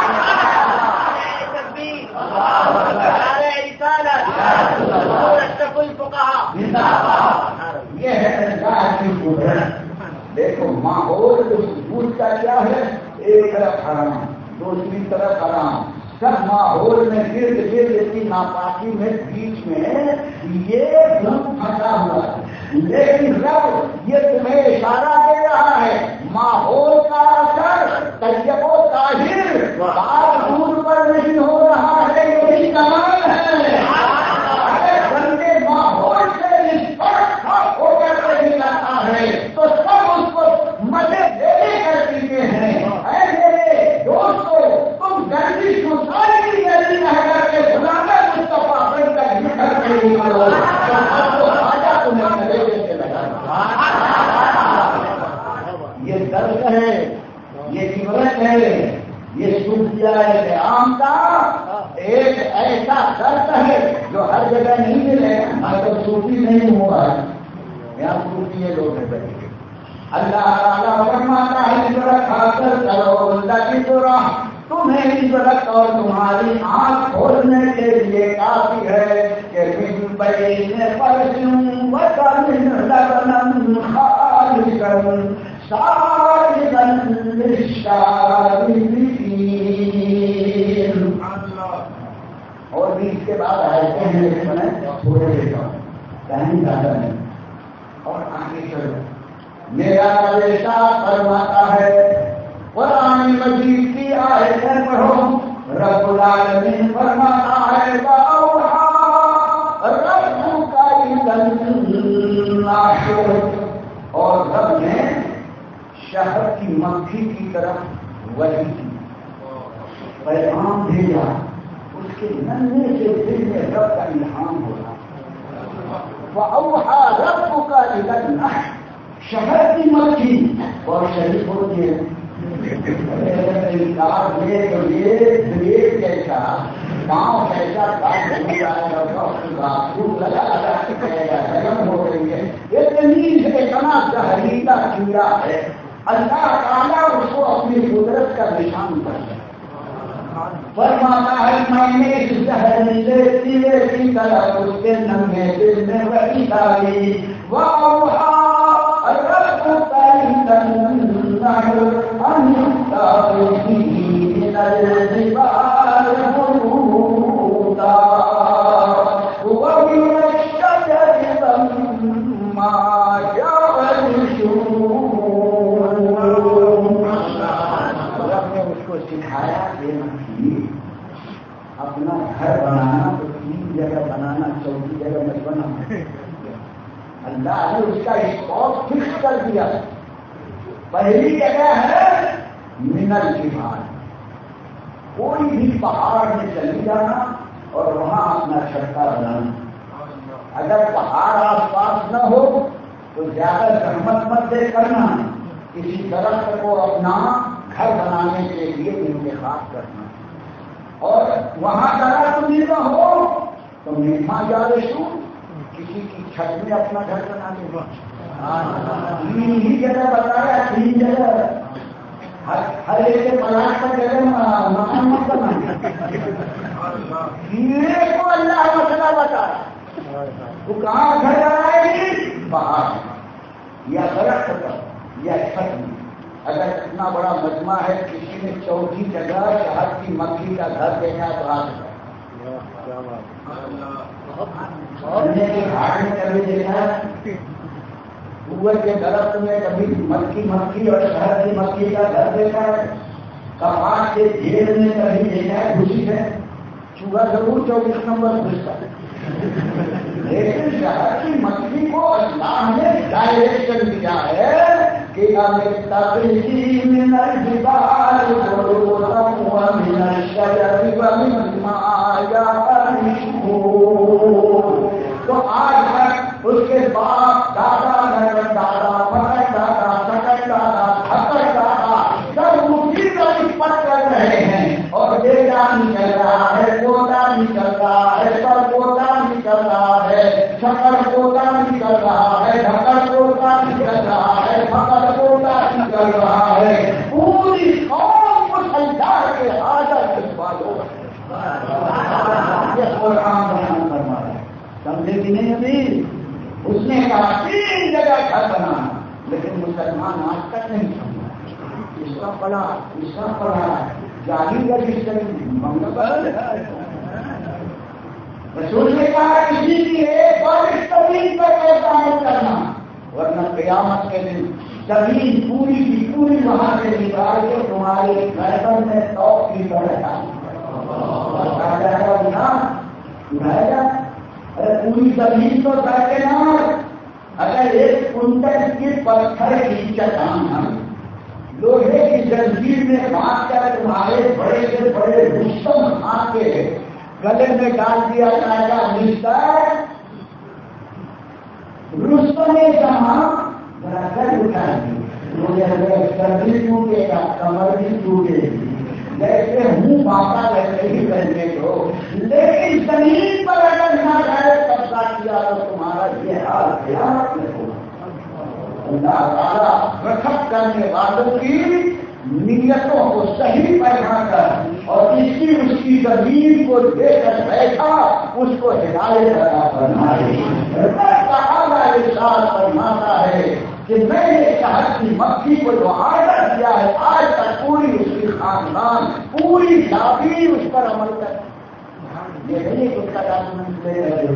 یہ ہے اللہ کی قدرت۔ دیکھو ماحول اس دودھ کا کیا ہے، ایک طرف حرام دوسری طرف حرام، سب ماحول میں گرد گرد کی ناپاکی میں بیچ میں یہ دودھ پھنسا ہوا ہے، لیکن رب یہ تمہیں اشارہ دے رہا ہے ماحول کا اثر طیب و طاہر بات دودھ پر نہیں ہو رہا ہے، یہی کمال ہے۔ گندے ماحول سے اس پر ہو کر کے نکلتا ہے تو سب اس کو مزے لے لے کر پیتے ہیں۔ اے میرے دوستو، تم گندی سوسائٹی میں بھی رہ کر کے غلام مصطفیٰ بن کر نکل کے نکلو، آجا تمہیں گلے سے لگا۔ یہ درد ہے، یہ عبرت ہے، یہ سوفیائے عام کا ایک ایسا درد ہے جو ہر جگہ نہیں ملے گا۔ میں تو صوفی نہیں ہوں گا، یہاں صوفی یہ لوگ ہیں بیٹھے۔ اللہ تعالیٰ فرماتا ہے عبرت حاصل کرو اللہ کی طرح، تمہیں عبرت اور تمہاری آنکھ کھولنے کے لیے کافی ہے کہ من بین فرس وطن لبنا خالصا صالحا للشاربین۔ اور بھی اس کے بعد آئے ہیں لیکن میں تھوڑے دیتا ہوں، ٹائم زیادہ نہیں، اور آگے چلو۔ میرا ارشاد فرماتا ہے قرآن مجید کی آیتیں پڑھو، رب العالمین فرماتا ہے وَأَوْحَىٰ رَبُّكَ إِلَى النَّحْلِ، اور رب نے شہد کی مکھی کی طرف وحی کی، پیغام بھیجا، اس کے ننھے سے دل میں رب کا الہام ہو رہا۔ وَأَوْحَىٰ رَبُّكَ إِلَى النَّحْلِ، شہر کی مکھی اور شریف ہوتی ہے بریک جیسا گاؤں جیسا لگا لگا گرم ہو رہی ہے، اتنی اتنا زہریلا کیڑا ہے، اللہ تعالیٰ اس کو اپنی قدرت کا نشان کرتا ہے۔ فرماتا ہے میں نے اس زہریلے کیڑے کی طرح اس کے ننھے دل میں وحی ڈالی، وَأَوْحَىٰ رَبُّكَ إِلَى النَّحْلِ أَنِ اتَّخِذِي مِنَ الْجِبَالِ بُيُوتًا وَمِنَ الشَّجَرِ مِمَّا يَعْرِشُونَ۔ رب نے اس کو سکھایا کہ اپنا گھر بنانا تو تین جگہ بنانا، چوتھی جگہ مت بنانا۔ اللہ نے اس کا اسپاٹ فکس کر دیا، پہلی جگہ ہے من الجبال، کوئی بھی پہاڑ میں چلی جانا اور وہاں اپنا چھٹا بنانا۔ اگر پہاڑ آس پاس نہ ہو تو زیادہ زحمت مت دے کرنا، کسی درخت کو اپنا گھر بنانے کے لیے انتخاب کرنا، اور وہاں درخت بھی نہ ہو تو میٹھا جارشو کسی کی چھت میں اپنا گھر بنا لے گا۔ تین ہی جگہ بتایا، تین جگہ ہر ایک کے پلاٹ پر جگہ مکان مت کرنا. کیڑے کو اللہ مسئلہ بتا وہ کہاں گھر آئے گی؟ باہر یا درخت پر یا چھت میں. اگر اتنا بڑا مجمع ہے کسی نے چوتھی جگہ شہد کی مکھی کا گھر دیکھا تو آ سکتا گھاٹ میں کبھی دیکھا اوپر کے درخت میں کبھی مکھی مکھی اور شہد کی مکھی کا گھر دیکھا ہے. کپاس کے ڈھیر میں کبھی دیکھا ہے خوشی ہے چوہا ضرور چوبیس نمبر گھستا ہے. لیکن شہد کی مکھی کو اللہ نے ڈائریکشن دیا ہے کہ تو آج تک اس کے باپ دادا نگر دادا پکڑ دادا سکڑ دادا پکڑ دادا سب اسی کا پٹ کر رہے ہیں اور بیٹا نکل رہا ہے پوتا نکل رہا ہے سر پوتا نکل رہا ہے شکر پوتا نکل رہا ہے ڈھکر پوتا نکل رہا ہے پکڑ پوتا نکل رہا ہے. پوری قوم کو سجا کے حاضر والوں قرآن بیان کرنا ہے. سمجھے کہ نہیں؟ ابھی اس نے کہا تین جگہ گھر بنانا لیکن مسلمان آج تک نہیں سمجھا. اس کا پڑا اس کا پڑا جاہی رجسٹر رسول نے کہا کسی کی ایک بار زمین پر احسان کرنا ورنہ قیامت کے دن زمین پوری کی پوری وہاں سے نکال کے تمہارے گھر میں توپ کی طرح اٹھایا جا. ارے پوری زمین تو کر کے نہ اگر ایک کنٹل کی پتھر کی چٹان لوہے کی زنجیر میں باندھ کر تمہارے بڑے سے بڑے رستم خان کے گلے میں ڈال دیا جائے گا مسٹر رستم جہاں ذرا گھر اٹھائیں گے سر بھی ٹوٹے گا کمر بھی ٹوٹے گی جیسے ہوں باپا ویسے ہی کرنے کو. لیکن زمین پر اگر نہ جائے قبضہ کیا تو تمہارا یہ حال قیامت میں ہوگا. اللہ تعالیٰ رکھت کرنے والوں کی نیتوں کو صحیح پہنا کر اور اس کی اس کی زمین کو دے کر بیٹھا اس کو ہدایت عطا فرمائے. تعالیٰ ارشاد فرماتا ہے کہ میں نے شہد کی مکھی کو جو آرڈر دیا ہے آج تک پوری اس کی خاندان پوری لابی اس پر عمل کر یہ نہیں اس کا ڈاکومنٹ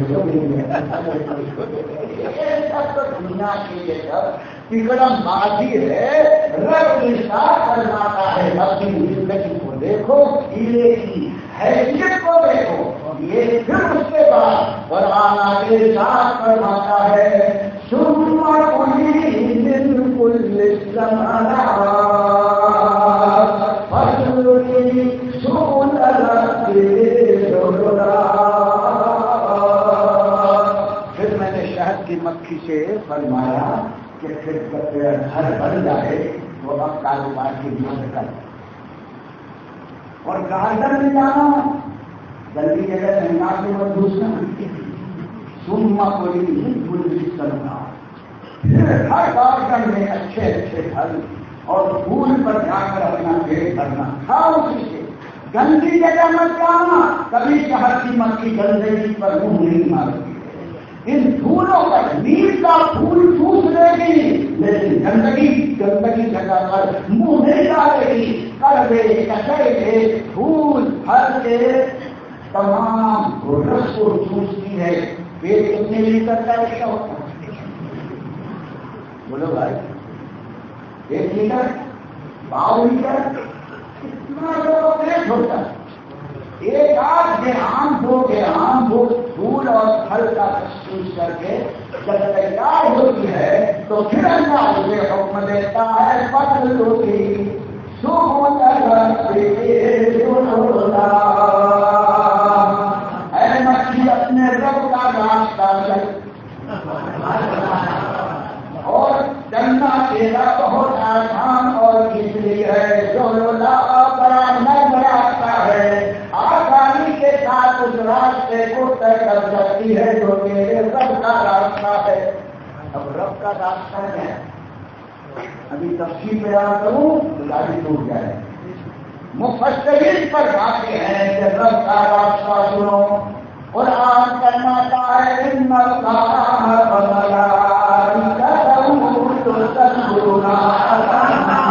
دنیا کی یہ سب پکڑم بازی ہے. رب ارشاد فرماتا ہے اپنی زندگی کو دیکھو ہیرے کی حیثیت کو دیکھو. یہ پھر اس کے بعد قرآن آگے ارشاد فرماتا ہے ثم کلی من کل ثمرات فاسلکی سبل ربک ذللا. پھر میں نے شہد کی مکھی سے فرمایا کہ پھر جب گھر بن جائے تو اب کاروبار کی مدد کر اور گارڈن میں جانا جلدی جگہ مہنگا کے مت گھسنا. سما کوئی نہیں کرنا پھر ہر گارڈن میں اچھے اچھے پھل اور پھول پر جا کر اپنا پیٹ کرنا. کھاؤ اسی سے گندی جگہ مت جانا. کبھی شہد کی مکھی گندگی پر منہ نہیں مارتی ان پھولوں پر نیل کا پھول چوس لے گی لیکن گندگی گندگی جگہ پر منہ نہیں ڈالے گی. کڑوے کچڑے کے پھول پھل کے تمام رس کو چوستی ہے. پیٹ کتنے لیٹر کا ایسا ہوتا ہے بولو بھائی؟ ایک لیٹر باؤ لیٹر کتنا لوگوں پیٹ ہوتا ہے. ایک آدھ گرام دو گرام دو پھول اور پھل کا رس چوس کر کے جب تیار ہوتی ہے تو پھر اللہ اسے حکم دیتا ہے پتل ہوتی اے مچھلی اپنے رب کا راستہ چل اور چلنا تیرا بہت آسان اور کھچڑی ہے جو لولا بڑا نرم راستہ ہے آسانی کے ساتھ اس راستے کو طے کر سکتی ہے جو میرے رب کا راستہ ہے. اب رب کا راستہ ہے ابھی تفصیل بیان کروں تو گاڑی ٹوٹ جائے. مفسرین پر باتیں ہیں کہ رب کا راستہ سنو. قرآن فرماتا ہے ان اللہ وملائکتہ یصلون علی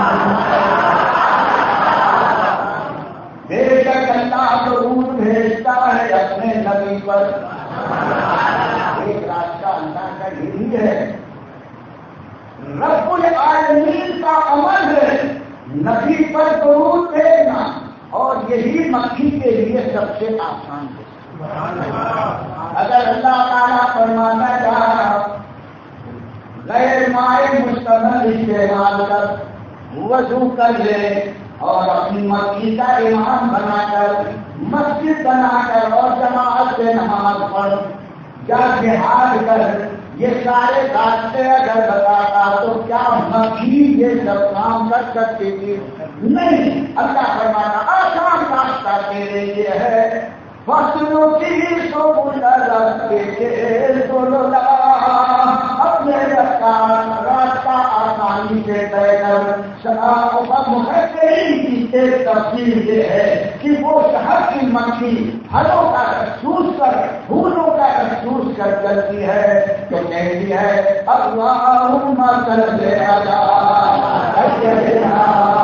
النبی. بے شک اللہ درود بھیجتا ہے اپنے نبی پر. ایک راستہ اللہ کا یہی ہے. رب العالمین کا عمل ہے نبی پر درود بھیجنا, اور یہی مکھی کے لیے سب سے آسان ہے. اگر اللہ تعالیٰ فرمانا چاہا غیر مائع مستمر استعمال کر وضو کر لے اور اپنی مکھی کا امام بنا کر مسجد بنا کر اور جماعت سے نماز پڑھ یا جہاد کر, یہ سارے راستے اگر بتاتا تو کیا مکھی یہ سب کام کر سکتی تھی؟ نہیں. اللہ فرمانا آسان راستہ تیرے لیے ہے. فصلوں کی سو اپنے راستہ آسانی سے طے کر. مفسرین کی ایک تفصیل یہ ہے کہ وہ شہد کی مکھی پھلوں کا رس چوس کر پھولوں کا رس چوس کر چلتی ہے تو کہتی ہے اللہم صلی علی سیدنا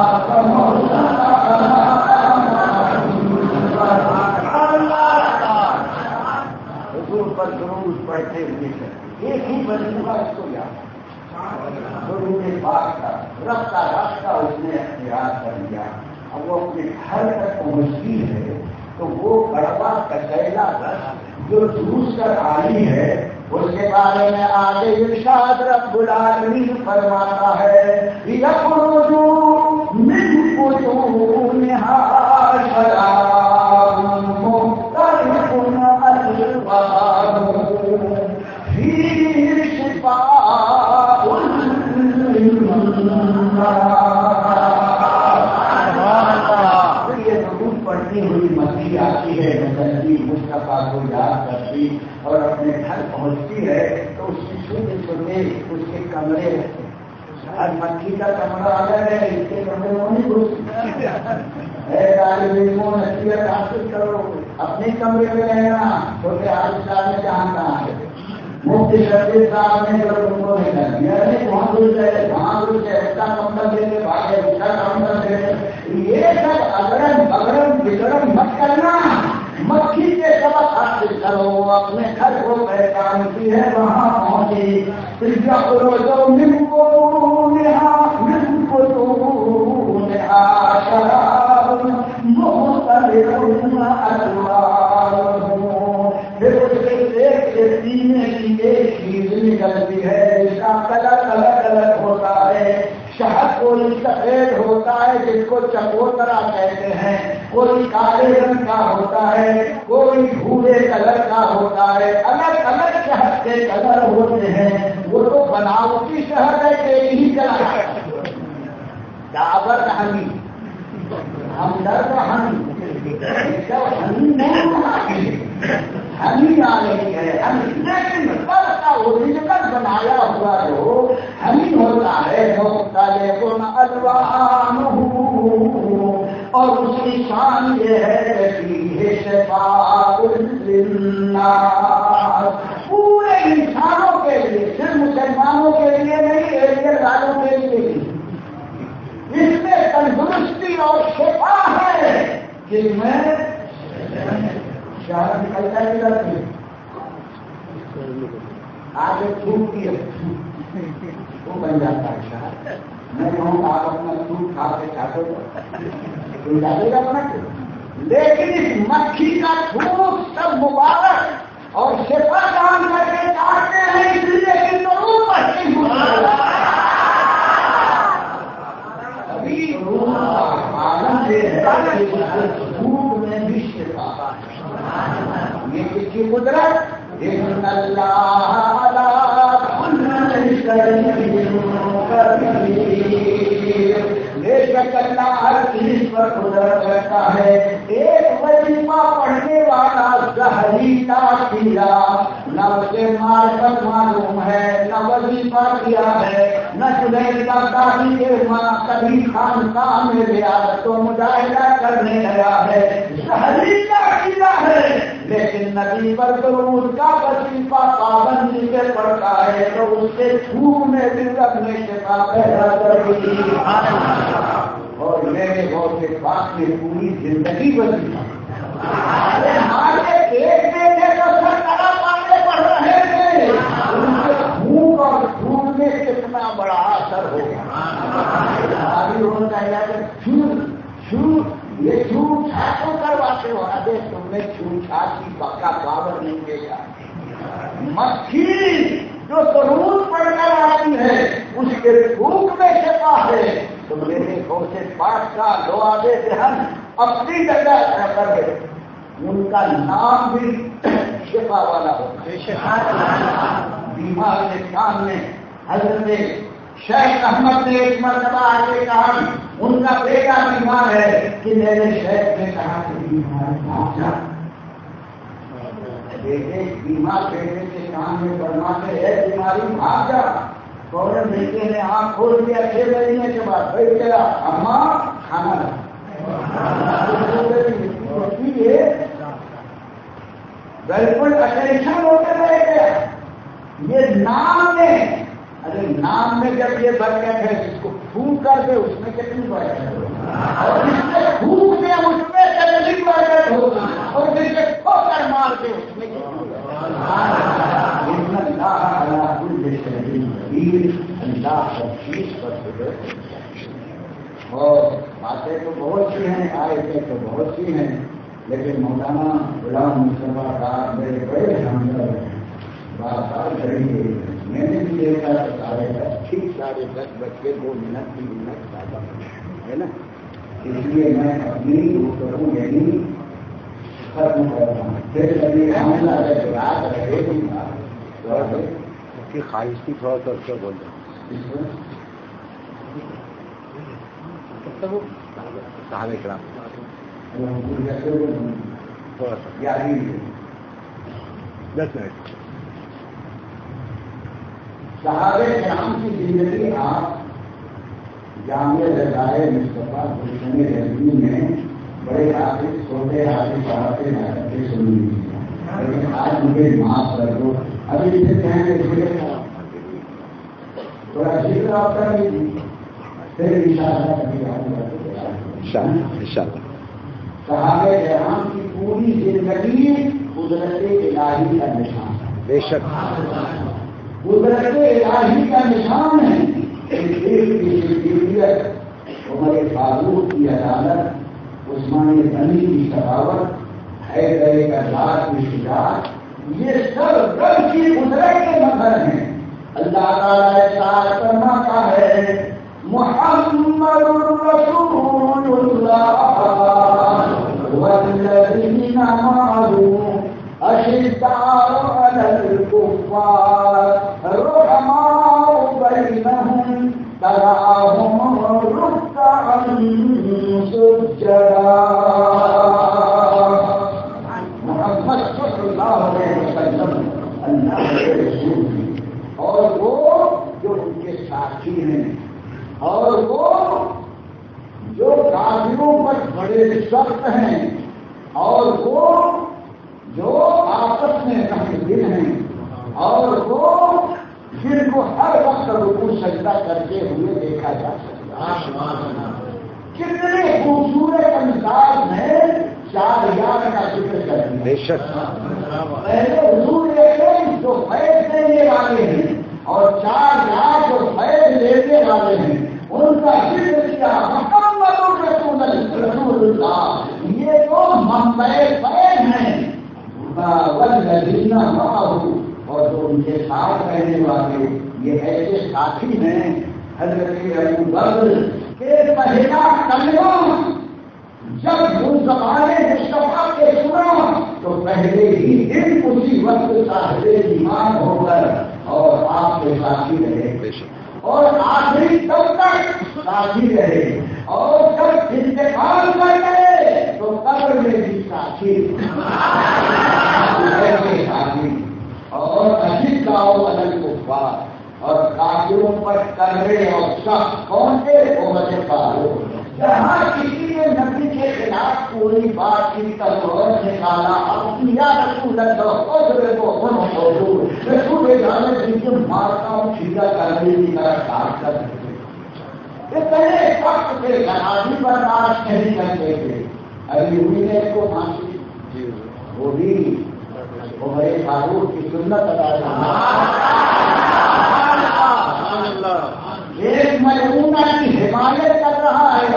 حضور پر درود پڑھتے ہوئے ایک ہی مجموعہ اس کو یاد درود پاک کا رب کا راستہ اس نے اختیار کر لیا. اب وہ اپنے گھر تک پہنچتی ہے تو وہ کڑوا کچیلا رس جو جوس کر آئی ہے اس کے بارے میں آگے ارشاد رب العالمین فرماتا ہے یخرج من بطونہا شراب مختلف الوانہ فیہ شفاء للناس. یہ درود پڑھتی ہوئی مکھی آتی ہے نبی مصطفیٰ کو یاد کرتی اور اپنے گھر پہنچتی ہے تو اس کی چھوٹے چھوٹے اس کے کمرے رہتے ہیں. ہر مکھی کا کمرہ الگ ہے, اس کے کمرے میں نہیں گھستی. طالب علموں نصیحت حاصل کرو, اپنے کمرے میں رہنا. چھوٹے حافظ صاحب نے جہاں کہاں ہے مفتی شفیع صاحب نے جو تم کو نہیں کر دیا وہاں گھس گئے وہاں گھس گئے اس کا کمرہ دے کے بھاگے اس کا کمرہ دے کے. یہ سب اگرم بگرم بگڑم مت کرنا. مکھی کے سبق حاصل کرو. اپنے گھر کو پہچانتی ہے وہاں پہنچی من بطونہا شراب مختلف الوانہ. پھر اس کے ایک سے پینے کی ایک چیز نکلتی ہے جس کا کلر الگ الگ ہوتا ہے. شہد کوئی سفید ہوتا ہے جس کو چکوترا کہتے ہیں, کوئی کالے رنگ کا ہوتا ہے, کوئی بھورے کلر کا ہوتا ہے. الگ الگ شہد کے کلر ہوتے ہیں. وہ تو بناوٹی شہد ہے کہ یہی کلر ہے. Dabur honey Hamdard honey honey honey آ رہی ہے ہنی, لیکن کل کا اوریجنل بنایا ہوا جو ہنی ہوتا ہے مختلف الوانہ, اور اس کی شان یہ ہے کہ فیہ شفاء للناس. پورے انسانوں کے لیے, صرف مسلمانوں کے لیے نہیں, ایریا والوں کے لیے بھی. اس میں تندرستی اور شفا ہے. جس میں شہر نکلتا ہے کرتے آگے تھوک کی وہ بن جاتا ہے شہر. میں کہوں آپ اپنا تھوک کھا کے چاہتے ہو تو جاتے گا بنا کے, لیکن اس مکھی کا تھوک سب مبارک اور شفا کام کر کے چاہتے ہیں, اس لیے کہ ضرور پڑھتے ہیں. ابھی عالم یہ ہے دودھ میں بھی شفا. یہ کس کی قدرت؟ ان اللہ علی کل شیء قدیر. بے شک اللہ ہر چیز پر قدرت رکھتا ہے. ایک وظیفہ پڑھنے والا زہریلا کیڑا نہ اسے معرفت معلوم ہے، نہ وظیفہ کیا ہے، نہ جنید بغدادی کے ماں کبھی خانقاہ میں زیارت و مجاہدہ کرنے گیا ہے، تحریکہ کیا ہے، لیکن نبی پر درود کا وظیفہ پابندی سے پڑتا ہے تو اس کے چھوٹ میں بھی رکھنے کے بعد پیدا کر دی۔ اور میرے غور کے پاس میں پوری زندگی وظیفہ ہمارے پیٹ میں تھے تو سر طرح پانے پڑ رہے تھے، ان کے بھوک اور دھوپ میں کتنا بڑا اثر ہوگا۔ ابھی انہوں نے کہا جھوٹ جھوٹ یہ جھوٹ چھاٹو کرواتے ہو، ارے تم نے جھوٹ چھاٹ کی پکا پاور نہیں دیکھا۔ مکھی جو ضرور پڑ کر آتی ہے اس کے بھوک میں شفا ہے، تو میرے گھر سے پاک کا دعا دے دہن اپنی جگہ کر دے، ان کا نام بھی شفا والا ہوتا ہے۔ بیمار کے سامنے حضرت شیخ احمد نے ایک مرتبہ آگے کہا، ان کا بیٹا بیمار ہے کہ میرے شیخ نے کہا کہ بیمار بھاگ جا، بیٹے بیمار بیٹے کے سامنے فرماتے ہے بیماری بھاگ جا، فوراً بیٹے نے آنکھ کھول دیا، چھ مہینے کے بعد بیٹھ گیا، اماں کھانا لا بالکل اٹینشن ہوتے رہ گیا۔ یہ نام میں، ارے نام میں جب یہ برکت ہے جس کو پھونک کر دے اس میں کتنی برکت ہوگی، اور جس سے پھونک دے اس میں کتنی برکت ہوگی، اور جس سے ٹھوکر مار دے اس میں کتنی برکت۔ اللہ ہر چیز پر قدرت ہے۔ اور باتیں تو بہت سی ہیں، آئے تھے تو بہت سی ہیں، لیکن مولانا غلام مصطفیٰ صاحب میرے بڑے ہمدرد ہیں، بار بار گھڑی گئی میں نے بھی دیکھا تو سارے دس ٹھیک سارے دس بج کے دو منٹ تین منٹ زیادہ ہے نا، اس لیے میں اپنی گفتگو یعنی ختم کر رہا ہوں۔ پھر کبھی حاملہ اگر یاد رہے گی کی خواہش کی تھوڑا سا اس کو بول دیں صاحب کرام تھوڑا سا دس منٹ۔ صحابہ کرام کی زندگی آپ جامع رضائے مصطفیٰ گلشن رضوی میں بڑے حافظ چھوٹے حافظ صاحب سے ناطقیں سنی، لیکن آج مجھے معاف کر دو، ابھی سے کہیں گے تھوڑا ذکر آپ کر لیجیے، پھر انشاءاللہ کبھی آؤں گا انشاءاللہ۔ صحابہ کرام کی پوری زندگی قدرت الہی کا نشان ہے، بے شک قدرت الہی کا نشان ہے۔ عمر فاروق کی عدالت، عثمان غنی کی سخاوت، حیدر کرار کی شجاعت، یہ سب رب کی قدرت کے مظہر ہیں۔ اللہ تعالیٰ ارشاد فرماتا ہے محمد رسول اللہ والذین معه اشداء علی الکفار رحماء بینہم تراہم رکعا سجدا۔ محمد صلی اللہ علیہ وسلم اللہ کے رسول ہیں، اور وہ جو ان کے ساتھی ہیں، اور وہ جو کافروں پر بڑے سخت ہیں، اور وہ جو آپس میں رحم دل ہیں، اور وہ جن کو ہر وقت رکوع سجدہ کرتے ہوئے دیکھا جا سکتا ہے۔ کتنے خوبصورت انداز میں چار یار کا ذکر کرتے ہیں۔ بے شک پہلے حضور اکرم جو فیض دینے والے ہیں، اور چار یار جو فیض لینے والے ہیں، ان کا ذکر کیا محمد رسول رسول اللہ، یہ تو منبع فیض ہیں۔ والذین معه، اور جو ان کے ساتھ رہنے والے یہ ایسے ساتھی ہیں حضرت ابو بکر کے پہلا کلمہ جب ان زبان مصطفیٰ کے سنا تو پہلے ہی دن اسی وقت صاحب ایمان ہو کر اور آپ کے ساتھی رہے، اور آخری دم تک ساتھی رہے، اور جب انتقال کر گئے تو قبر میں بھی ساتھی ساتھی اور کافروں پر کرے اور سخت کون تھے؟ وہ مجھے فاروق۔ جہاں کسی نے نبی کے خلاف پوری بات کی تلوار نکالا اپنی یا رسول اللہ خود کو خود موجود رسول جانے جن کے مارتا ہوں چھیڑا کرنے کی طرح کاٹ کر اتنے وقت سے غلامی برداشت نہیں کرتے تھے۔ ابھی ہوئی نے اس کو پھانسی وہ بھی عمر فاروق کی سنت ادا ایک مجموعہ کی حمایت کر رہا ہے۔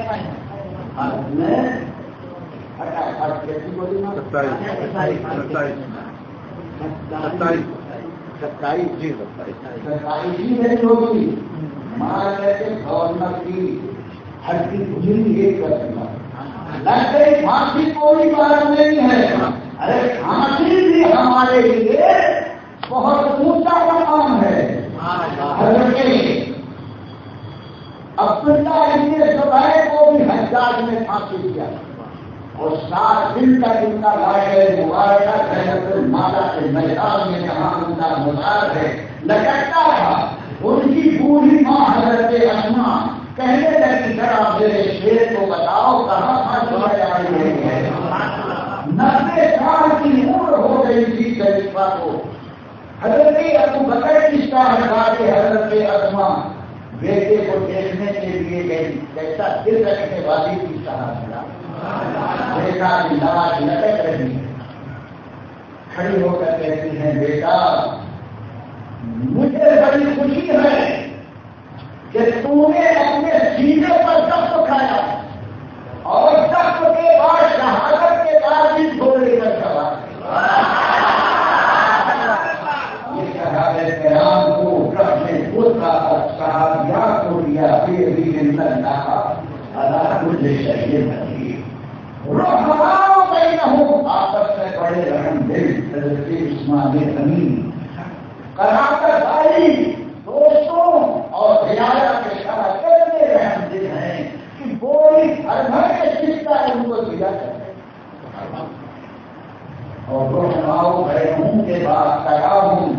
ستائیس جی ستائیس ہی نہیں ہوگی مارا کہتے گورنر کی ہڈی بجلی ایک کر دیا لگتے پھانسی کوئی بات نہیں ہے۔ ارے پھانسی بھی ہمارے لیے بہت اونچا مقام ہے۔ حضرت عبداللہ ابن زبیر کو بھی حجاج نے پھانسی دیا اور سات دن تک ان کا لاش مبارکہ رحمت المالا کے میدان میں جہاں ان کا مزار ہے لٹکتا رہا۔ ان کی بوڑھی ماں حضرت اسما کہنے لگی ذرا میرے شیر کو بتاؤ کہاں پھانسی لگائی گئی ہے۔ نبے سال کی عمر ہو گئی تھی شریفہ کو۔ حضرت ابو بکر کی صاحبزادی حضرت اسما بیٹے کو دیکھنے کے لیے گئی، کیسا دل رکھنے والی کی صاحبزادہ بیٹا کی لاش لٹک رہی ہے، کھڑی ہو کر کہتی ہیں بیٹا مجھے بڑی خوشی ہے کہ تم نے اپنے سینے پر دست کھایا اور دست کے بعد شہادت کے بعد بھی چھوڑے کر سوال کرام کو اپنے خود کا صحابیات کو دیا پھر بھی اللہ اللہ کچھ چاہیے نہیں رحماؤں میں نہ ہوں آپس میں بڑے رحم دل حضرت عثمان غنی کراکت آئی دوستوں اور زیادہ کے ساتھ اتنے رحم دل ہیں کہ کوئی ہر گھر کے سلسلہ ان کو دیا کرتے اور رحماؤں بہنوں کے بعد تراہم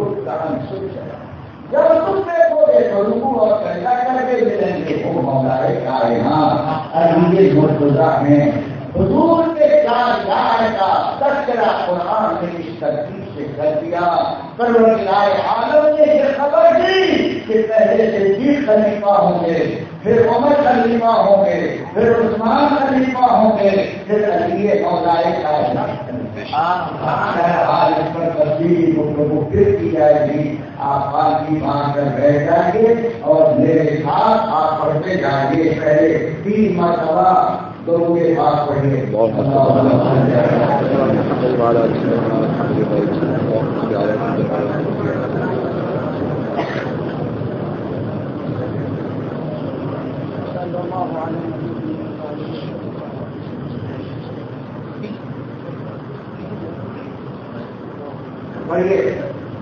جب تم دیکھو گے تو رکو اور سجدہ کر کے ملیں گے وہ مولا کائنات علی مرتضیٰ ہیں حضور کے چار یار کا تذکرہ قرآن نے اس ترتیب سے کر دیا۔ پروردگار عالم نے یہ خبر دی کہ پہلے سے بیس خلیفہ ہوں گے، پھر عمر خلیفہ ہوں گے، پھر عثمان خلیفہ ہوں گے، پھر علی مولا کائنات آج اس پر تفصیلی گفتگو پھر کی جائے گی۔ آپ پانچ باندھ کر بیٹھ جائیں گے اور میرے ساتھ آپ پڑھتے جائیں گے۔ پہلے تین مرتبہ دو کے پاس پڑھیے پڑھیے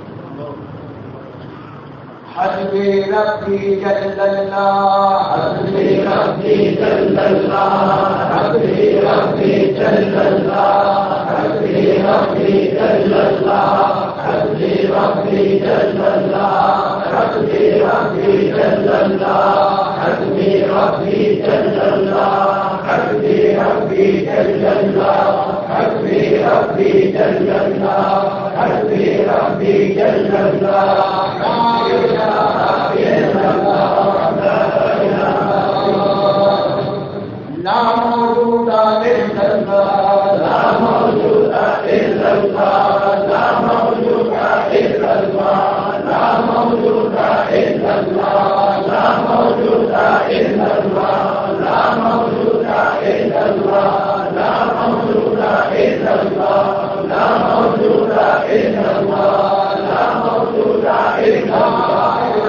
حسبی ربی جل اللہ حسبی ربی جل اللہ حسبی ربی جل اللہ حسبی ربی جل اللہ حسبی ربی جل اللہ حسبی ربی جل اللہ حسبی ربی جل اللہ حسبی ربی جل اللہ حسبی ربی جل اللہ حسبی ربی جل اللہ لا موجود الا اللہ لا موجود الا اللہ لا موجود الا اللہ لا موجود الا اللہ لا موجود الا اللہ لا موجود الا اللہ لا موجود الا اللہ لا موجود الا اللہ لا موجود الا اللہ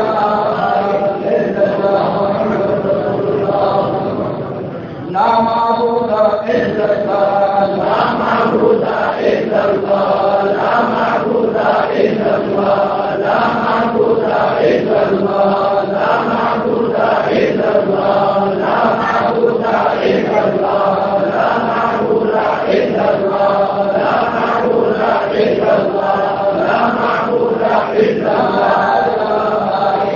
لا معبود الا اللہ لا معبود الا اللہ لا معبود الا اللہ لا معبود الا اللہ لا معبود الا اللہ لا معبود الا اللہ لا معبود الا اللہ لا معبود الا اللہ لا معبود الا اللہ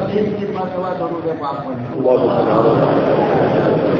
پچیس کی مرتبہ ضرور ہے آپ